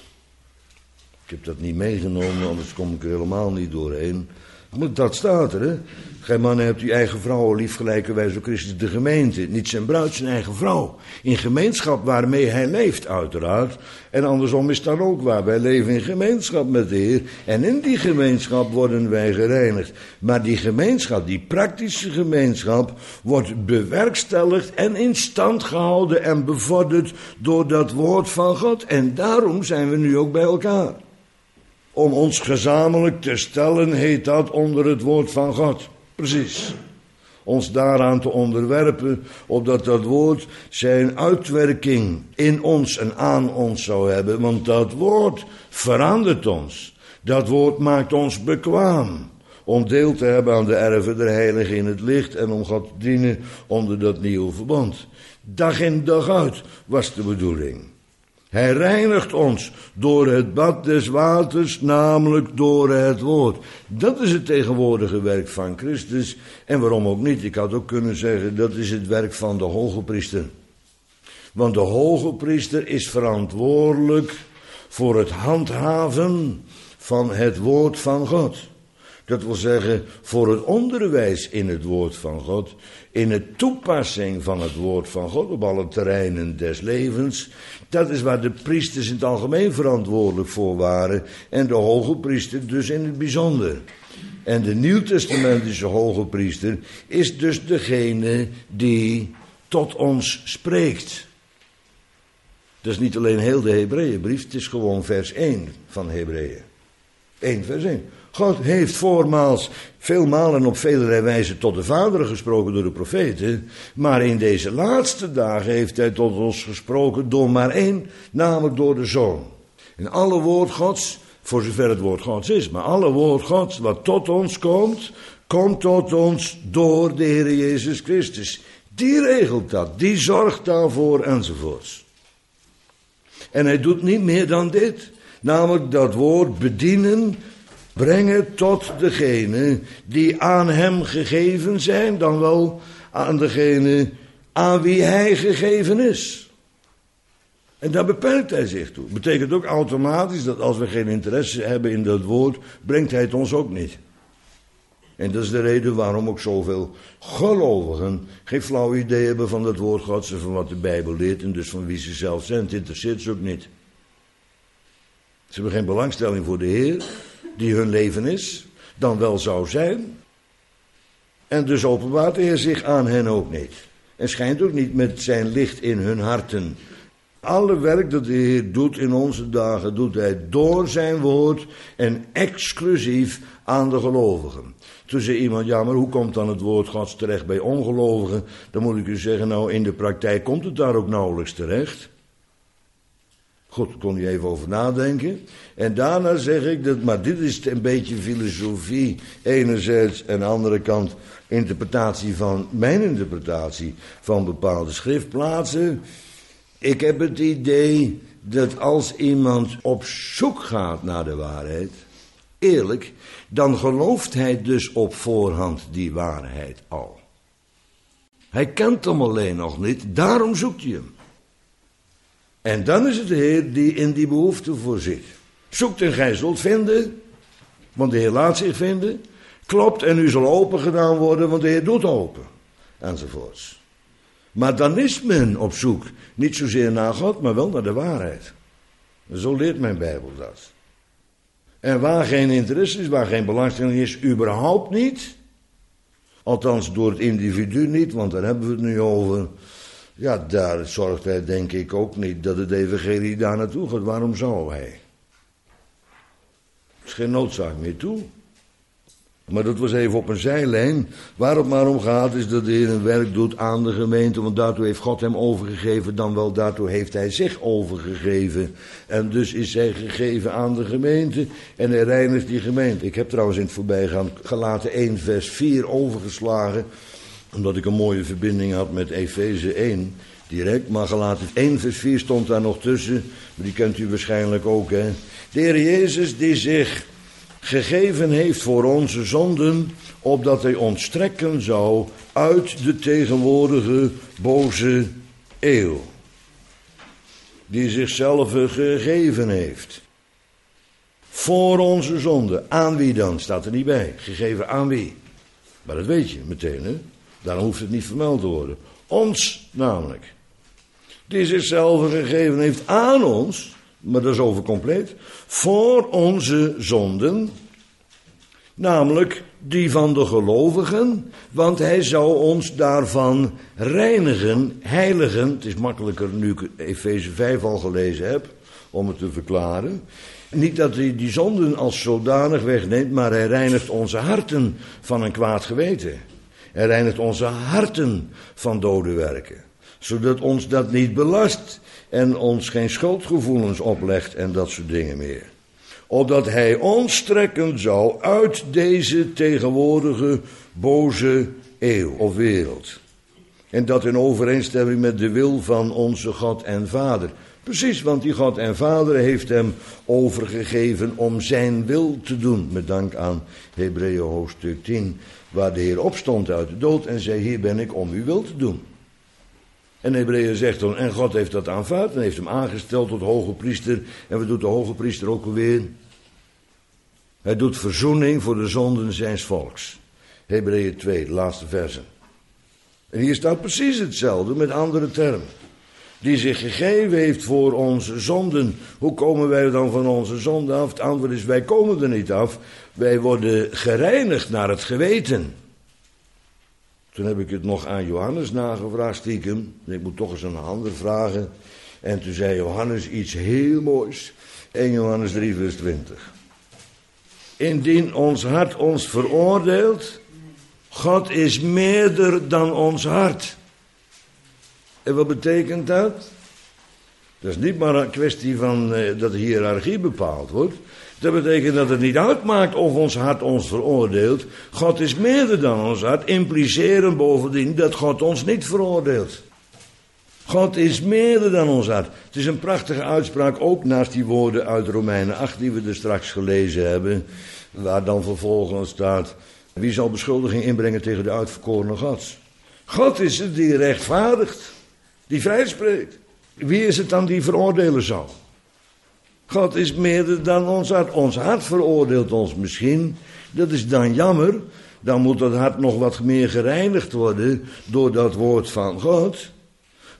Ik heb dat niet meegenomen, anders kom ik er helemaal niet doorheen. Maar dat staat er, hè. Gij mannen hebt uw eigen vrouw lief, gelijkerwijs ook Christus de gemeente. Niet zijn bruid, zijn eigen vrouw. In gemeenschap waarmee hij leeft, uiteraard. En andersom is dat ook waar. Wij leven in gemeenschap met de Heer. En in die gemeenschap worden wij gereinigd. Maar die gemeenschap, die praktische gemeenschap, wordt bewerkstelligd en in stand gehouden en bevorderd door dat woord van God. En daarom zijn we nu ook bij elkaar. Om ons gezamenlijk te stellen, heet dat onder het woord van God. Precies. Ons daaraan te onderwerpen, opdat dat woord zijn uitwerking in ons en aan ons zou hebben. Want dat woord verandert ons. Dat woord maakt ons bekwaam. Om deel te hebben aan de erven der heiligen in het licht en om God te dienen onder dat nieuwe verbond. Dag in dag uit was de bedoeling. Hij reinigt ons door het bad des waters, namelijk door het woord. Dat is het tegenwoordige werk van Christus. En waarom ook niet? Ik had ook kunnen zeggen, dat is het werk van de hoge priester. Want de hoge priester is verantwoordelijk voor het handhaven van het woord van God. Dat wil zeggen, voor het onderwijs in het woord van God, in de toepassing van het woord van God op alle terreinen des levens. Dat is waar de priesters in het algemeen verantwoordelijk voor waren en de hoge priester dus in het bijzonder. En de nieuwtestamentische hoge priester is dus degene die tot ons spreekt. Dat is niet alleen heel de Hebreeënbrief, het is gewoon vers 1 van Hebreeën. 1 vers 1. God heeft voormaals veel malen op velerlei wijze tot de Vader gesproken door de profeten. Maar in deze laatste dagen heeft hij tot ons gesproken door maar één, namelijk door de Zoon. En alle woord Gods, voor zover het woord Gods is, maar alle woord Gods wat tot ons komt, komt tot ons door de Heer Jezus Christus. Die regelt dat, die zorgt daarvoor enzovoorts. En hij doet niet meer dan dit, namelijk dat woord bedienen, brengen tot degene die aan hem gegeven zijn, dan wel aan degene aan wie hij gegeven is. En daar beperkt hij zich toe. Betekent ook automatisch dat als we geen interesse hebben in dat woord, brengt hij het ons ook niet. En dat is de reden waarom ook zoveel gelovigen geen flauw idee hebben van dat woord Gods en van wat de Bijbel leert en dus van wie ze zelf zijn. Het interesseert ze ook niet. Ze hebben geen belangstelling voor de Heer, die hun leven is, dan wel zou zijn. En dus openbaart de Heer zich aan hen ook niet. En schijnt ook niet met zijn licht in hun harten Alle werk dat de Heer doet in onze dagen, doet hij door zijn woord en exclusief aan de gelovigen. Toen zei iemand, ja, maar hoe komt dan het woord Gods terecht bij ongelovigen? Dan moet ik u zeggen, nou, in de praktijk komt het daar ook nauwelijks terecht. Goed, daar kon je even over nadenken. En daarna zeg ik, dat, maar dit is een beetje filosofie enerzijds en aan de andere kant mijn interpretatie van bepaalde schriftplaatsen. Ik heb het idee dat als iemand op zoek gaat naar de waarheid, eerlijk, dan gelooft hij dus op voorhand die waarheid al. Hij kent hem alleen nog niet, daarom zoekt hij hem. En dan is het de Heer die in die behoefte voorziet. Zoekt en gij zult vinden, want de Heer laat zich vinden. Klopt en u zal open gedaan worden, want de Heer doet open. Enzovoorts. Maar dan is men op zoek, niet zozeer naar God, maar wel naar de waarheid. Zo leert mijn Bijbel dat. En waar geen interesse is, waar geen belangstelling is, überhaupt niet. Althans door het individu niet, want daar hebben we het nu over. Ja, daar zorgt hij denk ik ook niet dat het evangelie daar naartoe gaat. Waarom zou hij? Er is geen noodzaak meer toe. Maar dat was even op een zijlijn. Waar het maar om gaat is dat de Heer een werk doet aan de gemeente. Want daartoe heeft God hem overgegeven. Dan wel daartoe heeft hij zich overgegeven. En dus is hij gegeven aan de gemeente. En hij reinigt die gemeente. Ik heb trouwens in het voorbijgaan Galaten 1 vers 4 overgeslagen. Omdat ik een mooie verbinding had met Efeze 1. Direct. Maar Galaten 1 vers 4 stond daar nog tussen. Maar die kent u waarschijnlijk ook, hè. De Heer Jezus die zich gegeven heeft voor onze zonden, opdat hij ons trekken zou uit de tegenwoordige boze eeuw. Die zichzelf gegeven heeft. Voor onze zonden. Aan wie dan? Staat er niet bij. Gegeven aan wie? Maar dat weet je meteen, hè? Daarom hoeft het niet vermeld te worden. Ons namelijk. Die zichzelf gegeven heeft aan ons. Maar dat is overcompleet. Voor onze zonden. Namelijk die van de gelovigen. Want hij zou ons daarvan reinigen, heiligen. Het is makkelijker nu ik Efeze 5 al gelezen heb. Om het te verklaren. Niet dat hij die zonden als zodanig wegneemt. Maar hij reinigt onze harten van een kwaad geweten. Hij reinigt onze harten van dode werken. Zodat ons dat niet belast. En ons geen schuldgevoelens oplegt en dat soort dingen meer. Opdat hij ons trekken zou uit deze tegenwoordige boze eeuw of wereld. En dat in overeenstemming met de wil van onze God en Vader. Precies, want die God en Vader heeft hem overgegeven om zijn wil te doen. Met dank aan Hebreeën hoofdstuk 10, waar de Heer opstond uit de dood en zei, hier ben ik om uw wil te doen. En Hebreeën zegt dan, en God heeft dat aanvaard en heeft hem aangesteld tot hoge priester. En wat doet de hoge priester ook alweer? Hij doet verzoening voor de zonden zijns volks. Hebreeën 2, de laatste versen. En hier staat precies hetzelfde met andere termen. Die zich gegeven heeft voor onze zonden. Hoe komen wij dan van onze zonden af? Het antwoord is, wij komen er niet af. Wij worden gereinigd naar het geweten. Toen heb ik het nog aan Johannes nagevraagd, stiekem. Ik moet toch eens aan een ander vragen. En toen zei Johannes iets heel moois. 1 Johannes 3 vers 20. Indien ons hart ons veroordeelt, God is meerder dan ons hart. En wat betekent dat? Dat is niet maar een kwestie van dat de hiërarchie bepaald wordt. Dat betekent dat het niet uitmaakt of ons hart ons veroordeelt. God is meerder dan ons hart. Impliceren bovendien dat God ons niet veroordeelt. God is meerder dan ons hart. Het is een prachtige uitspraak, ook naast die woorden uit Romeinen 8 die we er straks gelezen hebben. Waar dan vervolgens staat, wie zal beschuldiging inbrengen tegen de uitverkorene Gods? God is het die rechtvaardigt, die vrijspreekt. Wie is het dan die veroordelen zal? God is meerder dan ons hart. Ons hart veroordeelt ons misschien. Dat is dan jammer. Dan moet dat hart nog wat meer gereinigd worden door dat woord van God.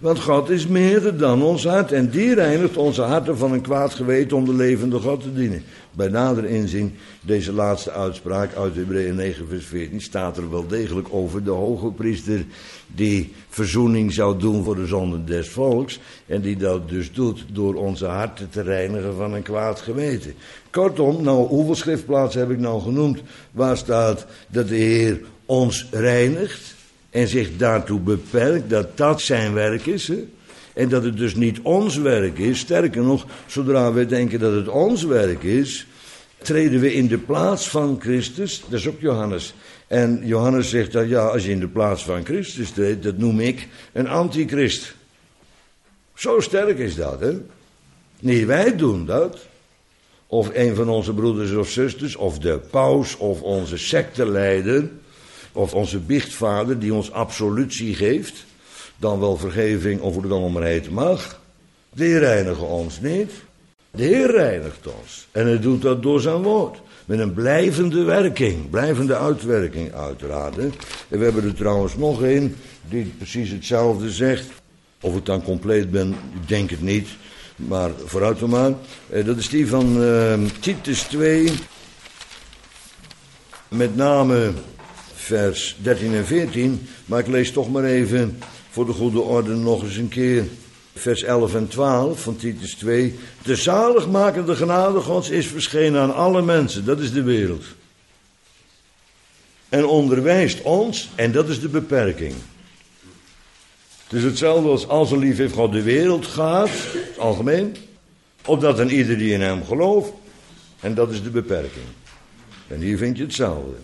Want God is meerder dan ons hart. En die reinigt onze harten van een kwaad geweten om de levende God te dienen. Bij nader inzien, deze laatste uitspraak uit Hebreeën 9 vers 14... staat er wel degelijk over de hoge priester die verzoening zou doen voor de zonden des volks. En die dat dus doet door onze harten te reinigen van een kwaad geweten. Kortom, nou, hoeveel schriftplaatsen heb ik nou genoemd? Waar staat dat de Heer ons reinigt en zich daartoe beperkt, dat dat zijn werk is, hè? En dat het dus niet ons werk is. Sterker nog, zodra we denken dat het ons werk is, treden we in de plaats van Christus. Dat is ook Johannes. En Johannes zegt dat, ja, als je in de plaats van Christus treedt, dat noem ik een antichrist. Zo sterk is dat, hè? Niet wij doen dat. Of een van onze broeders of zusters, of de paus, of onze secteleider, of onze biechtvader die ons absolutie geeft, dan wel vergeving, of hoe het dan maar heet mag. Die reinigen ons niet. De Heer reinigt ons. En hij doet dat door zijn woord. Met een blijvende werking, blijvende uitwerking uiteraard. Hè. En we hebben er trouwens nog een die precies hetzelfde zegt. Of ik dan compleet ben, ik denk het niet. Maar vooruit dan maar. Dat is die van Titus 2. Met name vers 13 en 14. Maar ik lees toch maar even voor de goede orde nog eens een keer. Vers 11 en 12 van Titus 2. De zaligmakende genade Gods is verschenen aan alle mensen. Dat is de wereld. En onderwijst ons. En dat is de beperking. Het is hetzelfde als zo lief heeft God de wereld gaat. Algemeen. Opdat een ieder die in hem gelooft. En dat is de beperking. En hier vind je hetzelfde.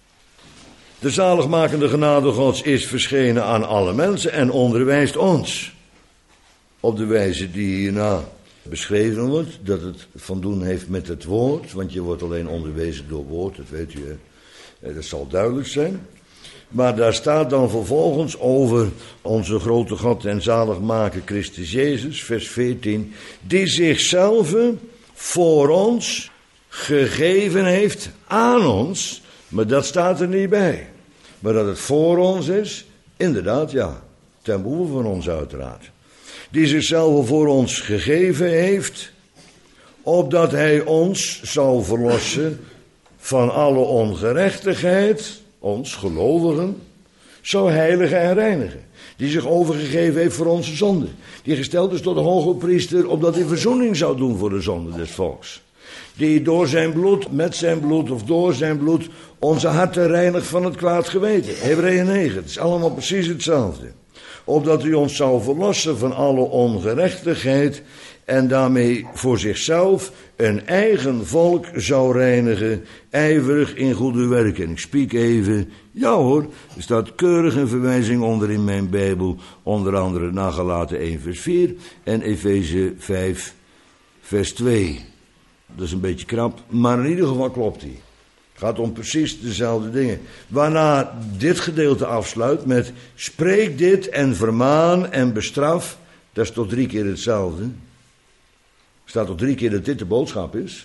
De zaligmakende genade Gods is verschenen aan alle mensen. En onderwijst ons. Op de wijze die hierna beschreven wordt, dat het van doen heeft met het woord, want je wordt alleen onderwezen door woord, dat weet u, dat zal duidelijk zijn. Maar daar staat dan vervolgens over onze grote God en zaligmaker Christus Jezus, vers 14, die zichzelf voor ons gegeven heeft aan ons, maar dat staat er niet bij. Maar dat het voor ons is, inderdaad ja, ten behoeve van ons uiteraard. Die zichzelf voor ons gegeven heeft, opdat hij ons zou verlossen van alle ongerechtigheid, ons gelovigen, zou heiligen en reinigen. Die zich overgegeven heeft voor onze zonden. Die gesteld is tot de hoge priester, opdat hij verzoening zou doen voor de zonden des volks. Die door zijn bloed, met zijn bloed of door zijn bloed, onze harten reinigt van het kwaad geweten. Hebreeën 9, het is allemaal precies hetzelfde. Opdat u ons zou verlossen van alle ongerechtigheid en daarmee voor zichzelf een eigen volk zou reinigen, ijverig in goede werken. Ik spiek even, ja hoor, er staat keurig een verwijzing onder in mijn Bijbel, onder andere naar Galaten 1 vers 4 en Efeze 5 vers 2. Dat is een beetje krap, maar in ieder geval klopt die. Het gaat om precies dezelfde dingen. Waarna dit gedeelte afsluit met spreek dit en vermaan en bestraf. Dat is tot 3 keer hetzelfde. Er staat tot 3 keer dat dit de boodschap is.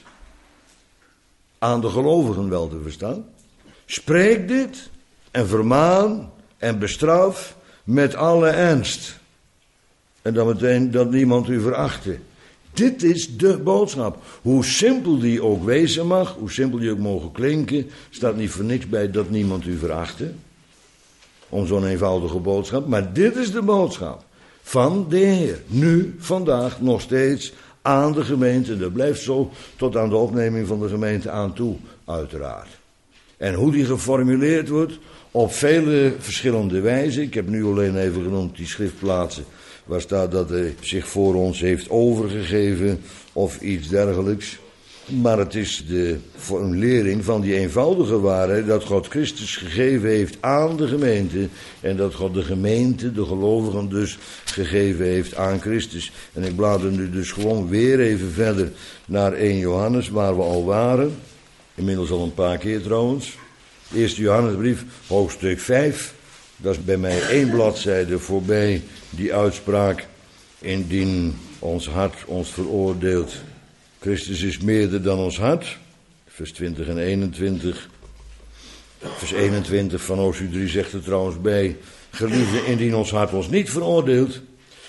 Aan de gelovigen wel te verstaan. Spreek dit en vermaan en bestraf met alle ernst. En dan meteen dat niemand u verachte. Dit is de boodschap. Hoe simpel die ook wezen mag, hoe simpel die ook mogen klinken, staat niet voor niks bij dat niemand u verachte. Om zo'n eenvoudige boodschap. Maar dit is de boodschap van de Heer. Nu, vandaag, nog steeds aan de gemeente. Dat blijft zo tot aan de opneming van de gemeente aan toe, uiteraard. En hoe die geformuleerd wordt, op vele verschillende wijzen. Ik heb nu alleen even genoemd die schriftplaatsen. Waar staat dat hij zich voor ons heeft overgegeven of iets dergelijks. Maar het is de formulering van die eenvoudige waarheid dat God Christus gegeven heeft aan de gemeente. En dat God de gemeente, de gelovigen dus, gegeven heeft aan Christus. En ik blader nu dus gewoon weer even verder naar 1 Johannes, waar we al waren. Inmiddels al een paar keer trouwens. Eerste Johannesbrief, hoofdstuk 5. Dat is bij mij 1 bladzijde voorbij, die uitspraak. Indien ons hart ons veroordeelt. Christus is meerder dan ons hart. Vers 20 en 21. Vers 21 van Hoofdstuk 3 zegt er trouwens bij. Geliefden, indien ons hart ons niet veroordeelt,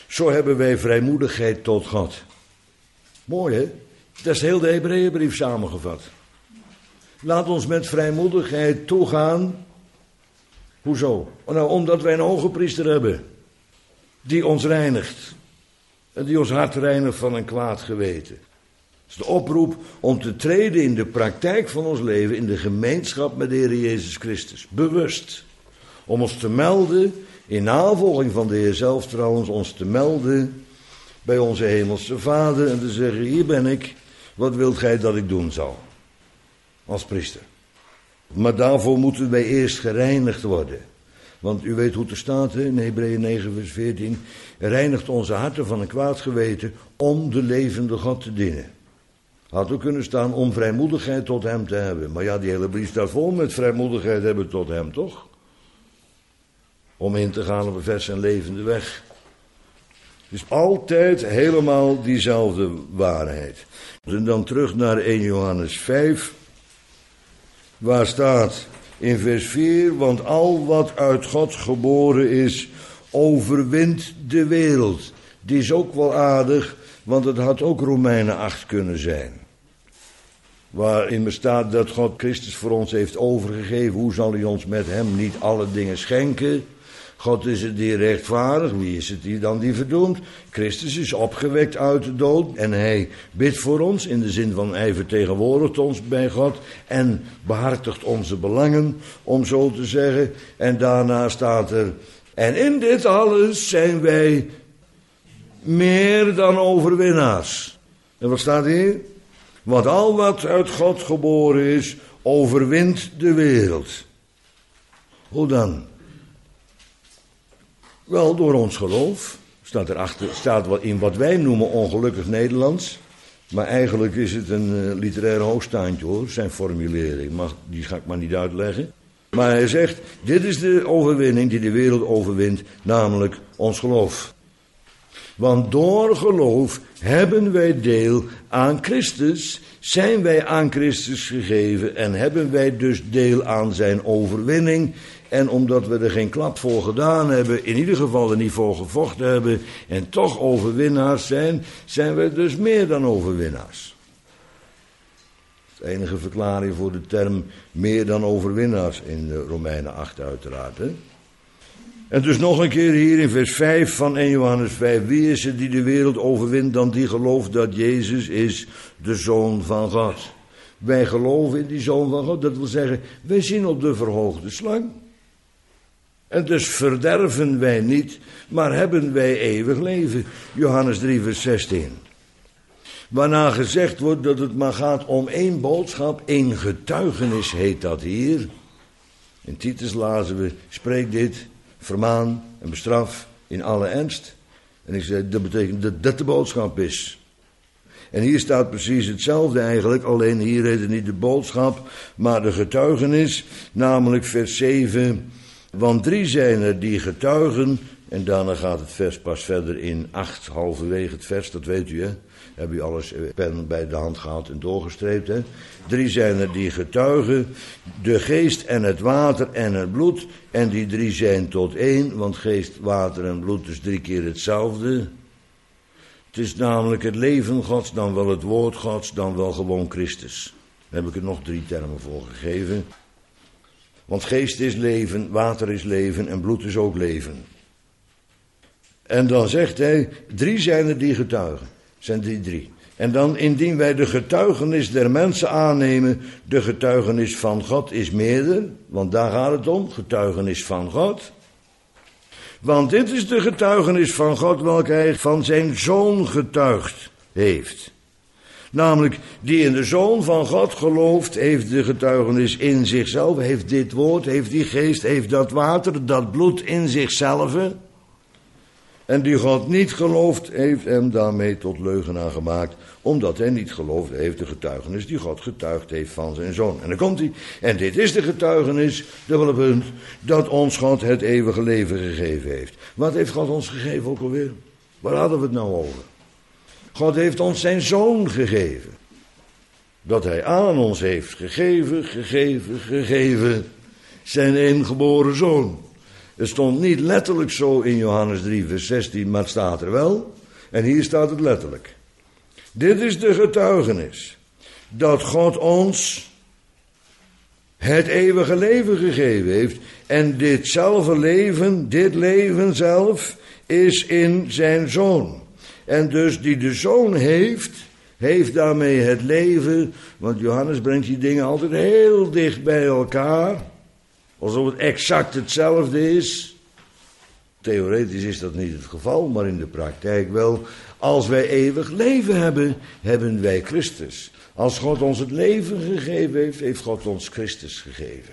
Zo hebben wij vrijmoedigheid tot God. Mooi, hè? Dat is heel de Hebreeënbrief samengevat. Laat ons met vrijmoedigheid toegaan. Hoezo? Nou, omdat wij een hoge priester hebben. Die ons reinigt. En die ons hart reinigt van een kwaad geweten. Het is de oproep om te treden in de praktijk van ons leven. In de gemeenschap met de Heer Jezus Christus. Bewust. Om ons te melden. In navolging van de Heer zelf trouwens. Ons te melden. Bij onze hemelse Vader. En te zeggen, hier ben ik. Wat wilt gij dat ik doen zal? Als priester. Maar daarvoor moeten wij eerst gereinigd worden. Want u weet hoe het er staat in Hebreeën 9 vers 14. Reinigt onze harten van een kwaad geweten om de levende God te dienen. Had ook kunnen staan om vrijmoedigheid tot hem te hebben. Maar ja, die hele brief staat vol met vrijmoedigheid hebben tot hem, toch? Om in te gaan op een vers en levende weg. Dus altijd helemaal diezelfde waarheid. En dan terug naar 1 Johannes 5. Waar staat in vers 4. Want al wat uit God geboren is, overwint de wereld. Die is ook wel aardig, want het had ook Romeinen 8 kunnen zijn. Waarin bestaat dat God Christus voor ons heeft overgegeven. Hoe zal hij ons met hem niet alle dingen schenken? God is het die rechtvaardig. Wie is het die dan die verdoemt? Christus is opgewekt uit de dood. En hij bidt voor ons. In de zin van hij vertegenwoordigt ons bij God. En behartigt onze belangen. Om zo te zeggen. En daarna staat er. En in dit alles zijn wij meer dan overwinnaars. En wat staat hier? Want al wat uit God geboren is, overwint de wereld. Hoe dan? Wel, door ons geloof. Staat erachter, staat in wat wij noemen ongelukkig Nederlands. Maar eigenlijk is het een literair hoogstaandje hoor, zijn formulering. Die ga ik maar niet uitleggen. Maar hij zegt, dit is de overwinning die de wereld overwint, namelijk ons geloof. Want door geloof hebben wij deel aan Christus, zijn wij aan Christus gegeven en hebben wij dus deel aan zijn overwinning. En omdat we er geen klap voor gedaan hebben, in ieder geval er niet voor gevochten hebben en toch overwinnaars zijn, zijn we dus meer dan overwinnaars. Dat is de enige verklaring voor de term meer dan overwinnaars in Romeinen 8 uiteraard. Hè? En dus nog een keer hier in vers 5 van 1 Johannes 5. Wie is het die de wereld overwint dan die gelooft dat Jezus is de Zoon van God? Wij geloven in die Zoon van God. Dat wil zeggen, wij zien op de verhoogde slang. En dus verderven wij niet, maar hebben wij eeuwig leven. Johannes 3 vers 16. Waarna gezegd wordt dat het maar gaat om één boodschap, één getuigenis heet dat hier. In Titus lazen we, spreek dit, vermaan en bestraf in alle ernst. En ik zei, dat betekent dat dat de boodschap is. En hier staat precies hetzelfde eigenlijk, alleen hier heet het niet de boodschap, maar de getuigenis, namelijk vers 7. Want 3 zijn er die getuigen, en daarna gaat het vers pas verder in 8, halverwege het vers, dat weet u hè. Heb u alles pen bij de hand gehad en doorgestreept hè. 3 zijn er die getuigen, de geest en het water en het bloed. En die 3 zijn tot 1, want geest, water en bloed is 3 keer hetzelfde. Het is namelijk het leven Gods, dan wel het woord Gods, dan wel gewoon Christus. Daar heb ik er nog 3 termen voor gegeven. Want geest is leven, water is leven en bloed is ook leven. En dan zegt hij, 3 zijn er die getuigen. Zijn die 3. En dan, indien wij de getuigenis der mensen aannemen, de getuigenis van God is meerder. Want daar gaat het om, getuigenis van God. Want dit is de getuigenis van God, welke hij van zijn Zoon getuigd heeft. Namelijk, die in de Zoon van God gelooft, heeft de getuigenis in zichzelf, heeft dit woord, heeft die geest, heeft dat water, dat bloed in zichzelf. En die God niet gelooft, heeft hem daarmee tot leugenaar gemaakt, omdat hij niet gelooft, heeft de getuigenis die God getuigd heeft van zijn Zoon. En dan komt hij, en dit is de getuigenis, dubbele punt, dat ons God het eeuwige leven gegeven heeft. Wat heeft God ons gegeven ook alweer? Waar hadden we het nou over? God heeft ons zijn Zoon gegeven. Dat hij aan ons heeft gegeven. Zijn enige geboren Zoon. Het stond niet letterlijk zo in Johannes 3 vers 16, maar het staat er wel. En hier staat het letterlijk. Dit is de getuigenis, dat God ons het eeuwige leven gegeven heeft. En ditzelfde leven, dit leven zelf, is in zijn Zoon. En dus die de Zoon heeft daarmee het leven. Want Johannes brengt die dingen altijd heel dicht bij elkaar. Alsof het exact hetzelfde is. Theoretisch is dat niet het geval, maar in de praktijk wel. Als wij eeuwig leven hebben, hebben wij Christus. Als God ons het leven gegeven heeft, heeft God ons Christus gegeven.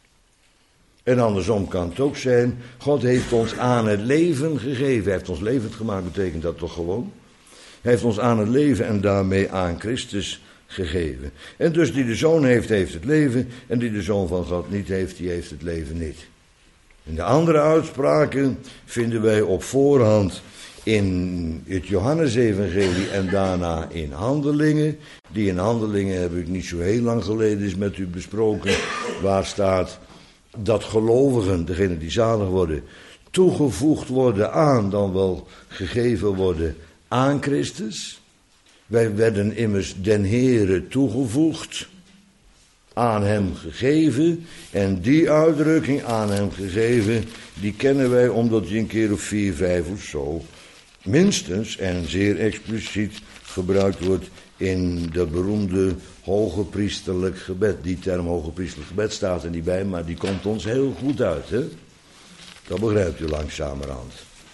En andersom kan het ook zijn, God heeft ons aan het leven gegeven. Hij heeft ons levend gemaakt, betekent dat toch gewoon? Hij heeft ons aan het leven en daarmee aan Christus gegeven. En dus die de Zoon heeft, heeft het leven. En die de Zoon van God niet heeft, die heeft het leven niet. En de andere uitspraken vinden wij op voorhand in het Johannesevangelie en daarna in Handelingen. Die in Handelingen heb ik niet zo heel lang geleden eens met u besproken. Waar staat dat gelovigen, degenen die zalig worden, toegevoegd worden aan, dan wel gegeven worden aan Christus. Wij werden immers den Heere toegevoegd, aan hem gegeven. En die uitdrukking, aan hem gegeven, die kennen wij omdat die een keer of 4, 5 of zo minstens en zeer expliciet gebruikt wordt in dat beroemde hogepriesterlijk gebed. Die term hogepriesterlijk gebed staat er niet bij, maar die komt ons heel goed uit, hè? Dat begrijpt u langzamerhand.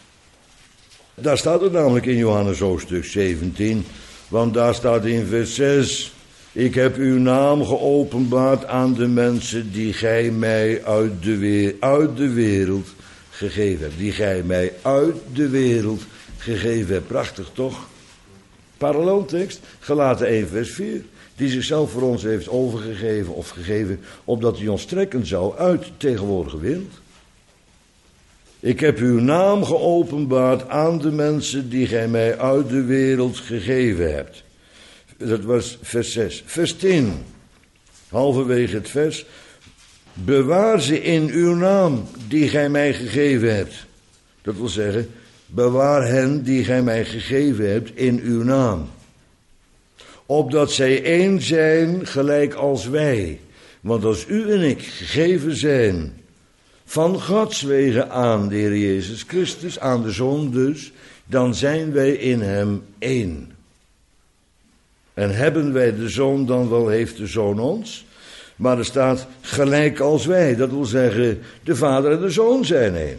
Daar staat het namelijk in Johannes hoofdstuk 17, want daar staat in vers 6... Ik heb uw naam geopenbaard aan de mensen die gij mij uit de wereld gegeven hebt. Die gij mij uit de wereld gegeven hebt. Prachtig toch? Paralleltekst, Galaten 1 vers 4. Die zichzelf voor ons heeft overgegeven of gegeven, opdat hij ons trekken zou uit de tegenwoordige wereld. Ik heb uw naam geopenbaard aan de mensen die gij mij uit de wereld gegeven hebt. Dat was vers 6. Vers 10, halverwege het vers. Bewaar ze in uw naam die gij mij gegeven hebt. Dat wil zeggen, bewaar hen die gij mij gegeven hebt in uw naam. Opdat zij één zijn gelijk als wij. Want als u en ik gegeven zijn van Gods wegen aan de Heer Jezus Christus, aan de Zoon dus, dan zijn wij in hem één. En hebben wij de Zoon, dan wel heeft de Zoon ons. Maar er staat gelijk als wij. Dat wil zeggen, de Vader en de Zoon zijn één.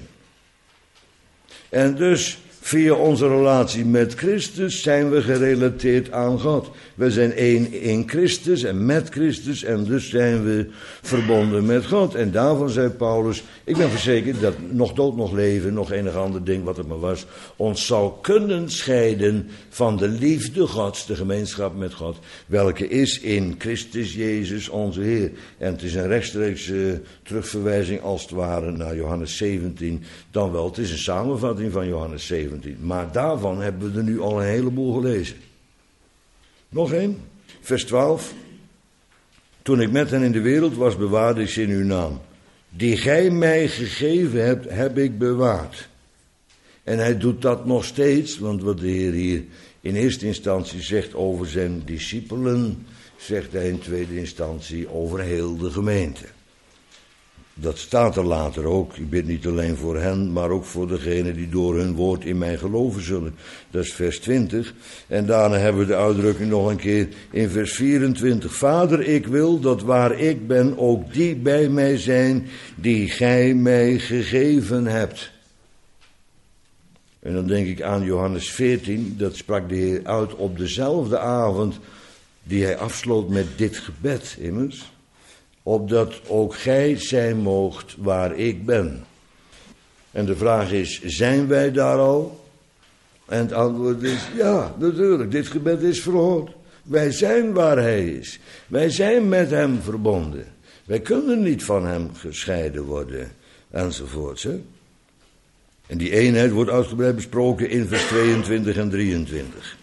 En dus via onze relatie met Christus zijn we gerelateerd aan God. We zijn één in Christus en met Christus en dus zijn we verbonden met God. En daarvan zei Paulus, ik ben verzekerd dat nog dood, nog leven, nog enig ander ding wat het maar was, ons zou kunnen scheiden van de liefde Gods, de gemeenschap met God, welke is in Christus Jezus onze Heer. En het is een rechtstreekse terugverwijzing als het ware naar Johannes 17, dan wel, het is een samenvatting van Johannes 17. Maar daarvan hebben we er nu al een heleboel gelezen. Nog één, vers 12. Toen ik met hen in de wereld was, bewaarde ik ze in uw naam. Die gij mij gegeven hebt, heb ik bewaard. En hij doet dat nog steeds, want wat de Heer hier in eerste instantie zegt over zijn discipelen, zegt hij in tweede instantie over heel de gemeente. Dat staat er later ook. Ik bid niet alleen voor hen, maar ook voor degenen die door hun woord in mij geloven zullen. Dat is vers 20. En daarna hebben we de uitdrukking nog een keer in vers 24. Vader, ik wil dat waar ik ben ook die bij mij zijn die gij mij gegeven hebt. En dan denk ik aan Johannes 14. Dat sprak de Heer uit op dezelfde avond die hij afsloot met dit gebed immers. Opdat ook gij zijn moogt waar ik ben. En de vraag is, zijn wij daar al? En het antwoord is, ja, natuurlijk, dit gebed is verhoord. Wij zijn waar hij is. Wij zijn met hem verbonden. Wij kunnen niet van hem gescheiden worden, enzovoorts. Hè? En die eenheid wordt uitgebreid besproken in vers 22 en 23.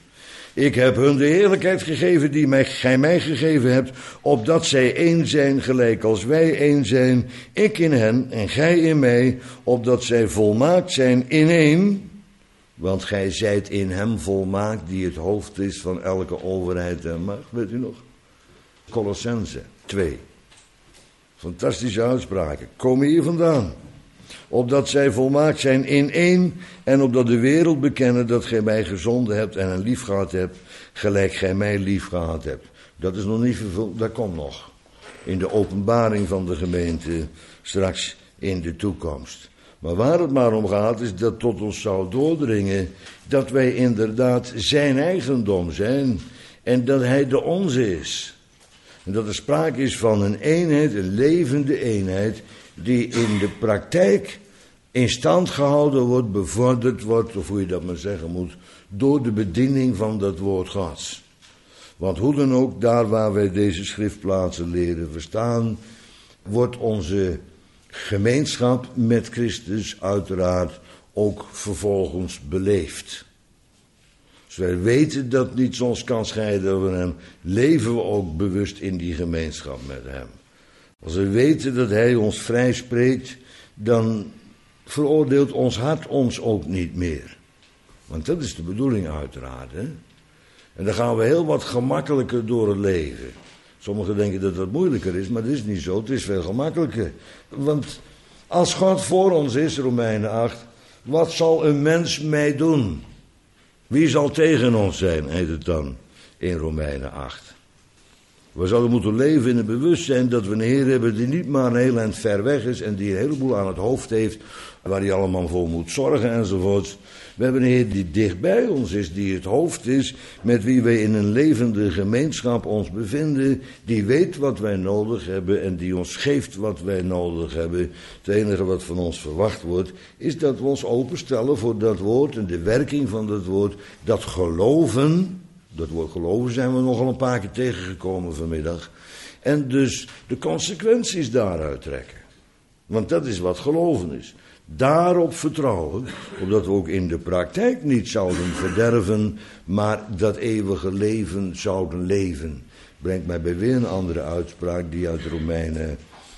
Ik heb hun de heerlijkheid gegeven die gij mij gegeven hebt, opdat zij één zijn gelijk als wij één zijn, ik in hen en gij in mij, opdat zij volmaakt zijn in één. Want gij zijt in hem volmaakt die het hoofd is van elke overheid en macht. Weet u nog? Colossenzen 2. Fantastische uitspraken. Komen hier vandaan. Opdat zij volmaakt zijn in één en opdat de wereld bekennen dat gij mij gezonden hebt en hen lief gehad hebt, gelijk gij mij lief gehad hebt. Dat is nog niet vervuld, dat komt nog. In de openbaring van de gemeente, straks in de toekomst. Maar waar het maar om gaat, is dat tot ons zou doordringen dat wij inderdaad zijn eigendom zijn en dat hij de onze is. En dat er sprake is van een eenheid, een levende eenheid, die in de praktijk in stand gehouden wordt, bevorderd wordt, of hoe je dat maar zeggen moet, door de bediening van dat woord Gods. Want hoe dan ook, daar waar wij deze schriftplaatsen leren verstaan, wordt onze gemeenschap met Christus uiteraard ook vervolgens beleefd. Als wij weten dat niets ons kan scheiden van hem, leven we ook bewust in die gemeenschap met hem. Als we weten dat hij ons vrij spreekt, dan veroordeelt ons hart ons ook niet meer. Want dat is de bedoeling uiteraard. Hè? En dan gaan we heel wat gemakkelijker door het leven. Sommigen denken dat dat moeilijker is, maar dat is niet zo. Het is veel gemakkelijker. Want als God voor ons is, Romeinen 8, wat zal een mens mij doen? Wie zal tegen ons zijn, heet het dan in Romeinen 8. We zouden moeten leven in het bewustzijn dat we een Heer hebben die niet maar een heel eind ver weg is en die een heleboel aan het hoofd heeft, waar hij allemaal voor moet zorgen enzovoort. We hebben een Heer die dicht bij ons is, die het hoofd is, met wie wij in een levende gemeenschap ons bevinden, die weet wat wij nodig hebben en die ons geeft wat wij nodig hebben. Het enige wat van ons verwacht wordt, is dat we ons openstellen voor dat woord en de werking van dat woord, dat geloven. Dat woord geloven zijn we nogal een paar keer tegengekomen vanmiddag. En dus de consequenties daaruit trekken. Want dat is wat geloven is. Daarop vertrouwen, opdat we ook in de praktijk niet zouden verderven, maar dat eeuwige leven zouden leven. Brengt mij bij weer een andere uitspraak, die uit Romeinen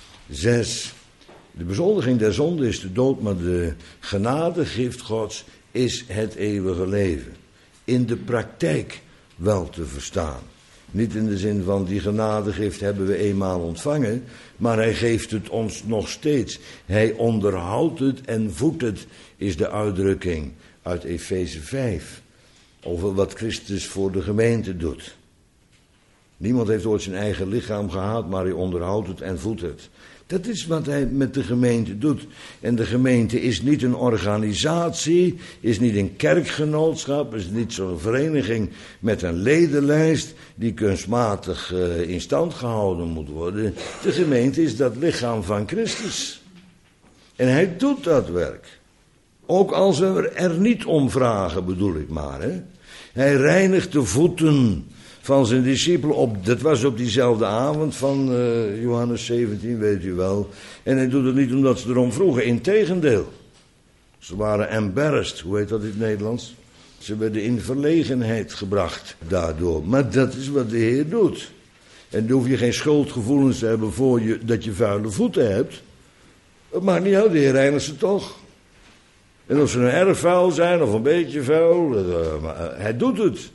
6. De bezondiging der zonde is de dood, maar de genadegift Gods is het eeuwige leven. In de praktijk wel te verstaan. Niet in de zin van die genadegift hebben we eenmaal ontvangen, maar hij geeft het ons nog steeds. Hij onderhoudt het en voedt het, is de uitdrukking uit Efeze 5. Over wat Christus voor de gemeente doet. Niemand heeft ooit zijn eigen lichaam gehad, maar hij onderhoudt het en voedt het. Dat is wat hij met de gemeente doet. En de gemeente is niet een organisatie, is niet een kerkgenootschap, is niet zo'n vereniging met een ledenlijst die kunstmatig in stand gehouden moet worden. De gemeente is dat lichaam van Christus. En hij doet dat werk. Ook als we er niet om vragen, bedoel ik maar. Hè? Hij reinigt de voeten van zijn discipelen op, dat was op diezelfde avond van Johannes 17, weet u wel. En hij doet het niet omdat ze erom vroegen, integendeel. Ze waren embarrassed, hoe heet dat in het Nederlands? Ze werden in verlegenheid gebracht daardoor. Maar dat is wat de Heer doet. En dan hoef je geen schuldgevoelens te hebben voor je, dat je vuile voeten hebt. Het maakt niet uit, de Heer reinigt ze toch. En of ze nou erg vuil zijn of een beetje vuil, maar hij doet het.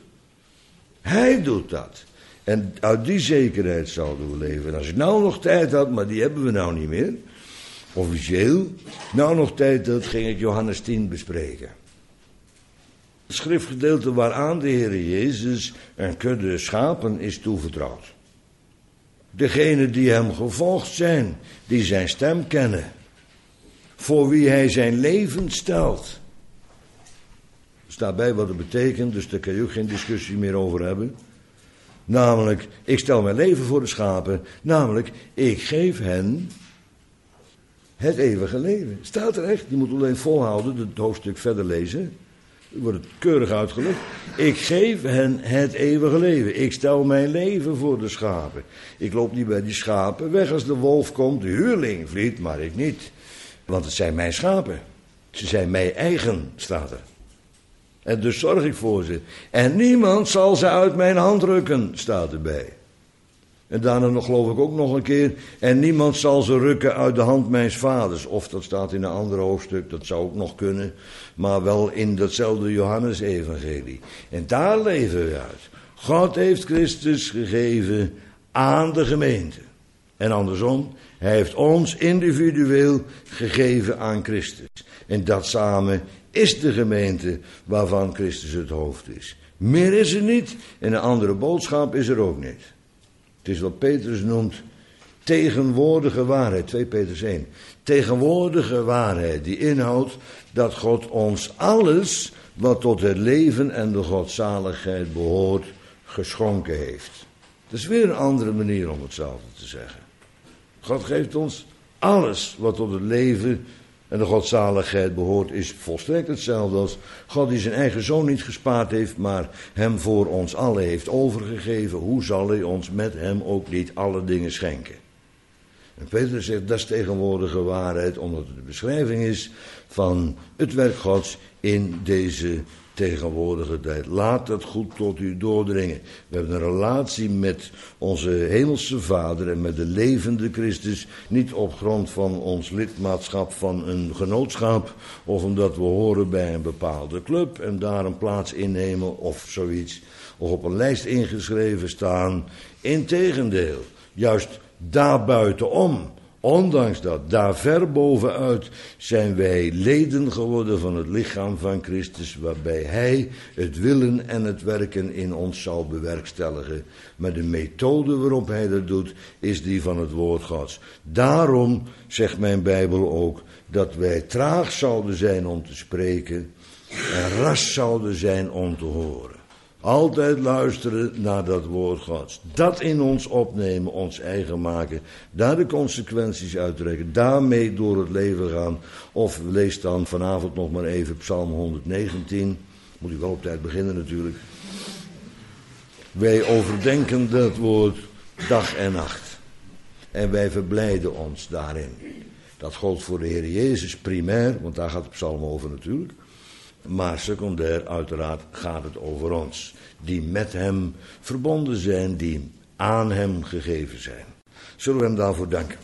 Hij doet dat. En uit die zekerheid zouden we leven. En als ik nou nog tijd had, maar die hebben we nou niet meer, officieel, nou nog tijd had, ging ik Johannes 10 bespreken. Het schriftgedeelte waaraan de Heer Jezus een kudde schapen is toevertrouwd. Degenen die hem gevolgd zijn, die zijn stem kennen, voor wie hij zijn leven stelt. Er staat bij wat het betekent, dus daar kan je ook geen discussie meer over hebben. Namelijk, ik stel mijn leven voor de schapen. Namelijk, ik geef hen het eeuwige leven. Staat er echt, je moet alleen volhouden, het hoofdstuk verder lezen. Dan wordt het keurig uitgelegd. Ik geef hen het eeuwige leven. Ik stel mijn leven voor de schapen. Ik loop niet bij die schapen weg als de wolf komt. De huurling vliegt, maar ik niet. Want het zijn mijn schapen. Ze zijn mij eigen, staat er. En dus zorg ik voor ze. En niemand zal ze uit mijn hand rukken, staat erbij. En daarna nog, geloof ik ook nog een keer. En niemand zal ze rukken uit de hand mijns vaders. Of dat staat in een ander hoofdstuk, dat zou ook nog kunnen. Maar wel in datzelfde Johannes-evangelie. En daar leven we uit. God heeft Christus gegeven aan de gemeente. En andersom, hij heeft ons individueel gegeven aan Christus. En dat samen is de gemeente waarvan Christus het hoofd is. Meer is er niet en een andere boodschap is er ook niet. Het is wat Petrus noemt tegenwoordige waarheid, 2 Petrus 1. Tegenwoordige waarheid die inhoudt dat God ons alles wat tot het leven en de godzaligheid behoort geschonken heeft. Dat is weer een andere manier om hetzelfde te zeggen. God geeft ons alles wat tot het leven en de godzaligheid behoort, is volstrekt hetzelfde als God die zijn eigen zoon niet gespaard heeft, maar hem voor ons allen heeft overgegeven. Hoe zal hij ons met hem ook niet alle dingen schenken? En Petrus zegt, dat is tegenwoordige waarheid, omdat het de beschrijving is van het werk Gods in deze tegenwoordige tijd. Laat dat goed tot u doordringen. We hebben een relatie met onze hemelse Vader en met de levende Christus, niet op grond van ons lidmaatschap van een genootschap, of omdat we horen bij een bepaalde club en daar een plaats innemen of zoiets, of op een lijst ingeschreven staan. Integendeel, juist daarbuitenom, ondanks dat, daar ver bovenuit, zijn wij leden geworden van het lichaam van Christus, waarbij hij het willen en het werken in ons zal bewerkstelligen. Maar de methode waarop hij dat doet, is die van het woord Gods. Daarom zegt mijn Bijbel ook, dat wij traag zouden zijn om te spreken en ras zouden zijn om te horen. Altijd luisteren naar dat woord Gods. Dat in ons opnemen, ons eigen maken. Daar de consequenties uittrekken. Daarmee door het leven gaan. Of lees dan vanavond nog maar even Psalm 119. Moet u wel op tijd beginnen natuurlijk. Wij overdenken dat woord dag en nacht. En wij verblijden ons daarin. Dat geldt voor de Heer Jezus primair, want daar gaat de psalm over natuurlijk. Maar secundair uiteraard gaat het over ons. Die met hem verbonden zijn, die aan hem gegeven zijn. Zullen we hem daarvoor danken.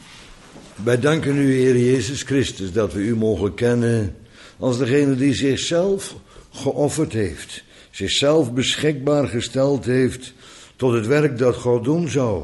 Wij danken u, Heer Jezus Christus, dat we u mogen kennen als degene die zichzelf geofferd heeft. Zichzelf beschikbaar gesteld heeft tot het werk dat God doen zou.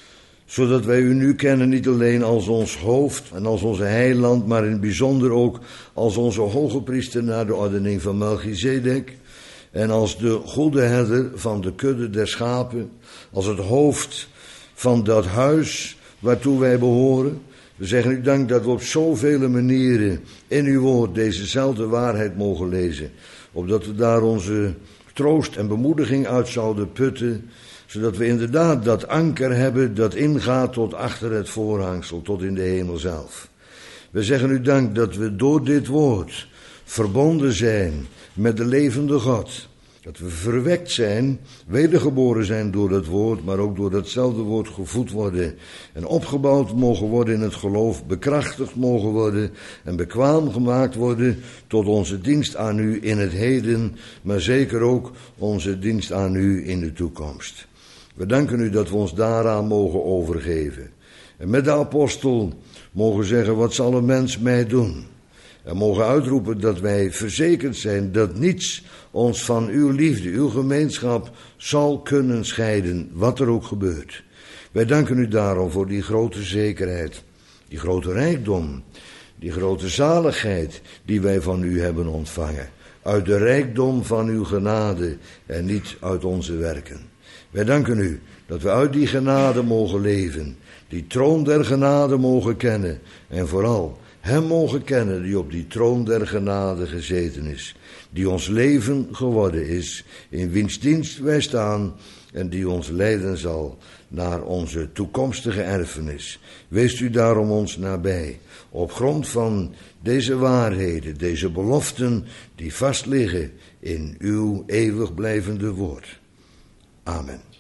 Zodat wij u nu kennen niet alleen als ons hoofd en als onze heiland, maar in het bijzonder ook als onze hoge priester naar de ordening van Melchizedek. En als de goede herder van de kudde der schapen, als het hoofd van dat huis waartoe wij behoren. We zeggen u dank dat we op zoveel manieren in uw woord dezezelfde waarheid mogen lezen. Opdat we daar onze troost en bemoediging uit zouden putten. Zodat we inderdaad dat anker hebben dat ingaat tot achter het voorhangsel, tot in de hemel zelf. We zeggen u dank dat we door dit woord verbonden zijn met de levende God. Dat we verwekt zijn, wedergeboren zijn door dat woord, maar ook door datzelfde woord gevoed worden. En opgebouwd mogen worden in het geloof, bekrachtigd mogen worden en bekwaam gemaakt worden tot onze dienst aan u in het heden, maar zeker ook onze dienst aan u in de toekomst. We danken u dat we ons daaraan mogen overgeven. En met de apostel mogen zeggen, wat zal een mens mij doen? En mogen uitroepen dat wij verzekerd zijn dat niets ons van uw liefde, uw gemeenschap zal kunnen scheiden, wat er ook gebeurt. Wij danken u daarom voor die grote zekerheid, die grote rijkdom, die grote zaligheid die wij van u hebben ontvangen. Uit de rijkdom van uw genade en niet uit onze werken. Wij danken u dat we uit die genade mogen leven, die troon der genade mogen kennen en vooral hem mogen kennen die op die troon der genade gezeten is, die ons leven geworden is, in wiens dienst wij staan en die ons leiden zal naar onze toekomstige erfenis. Wees u daarom ons nabij, op grond van deze waarheden, deze beloften die vast liggen in uw eeuwig blijvende woord. Amen.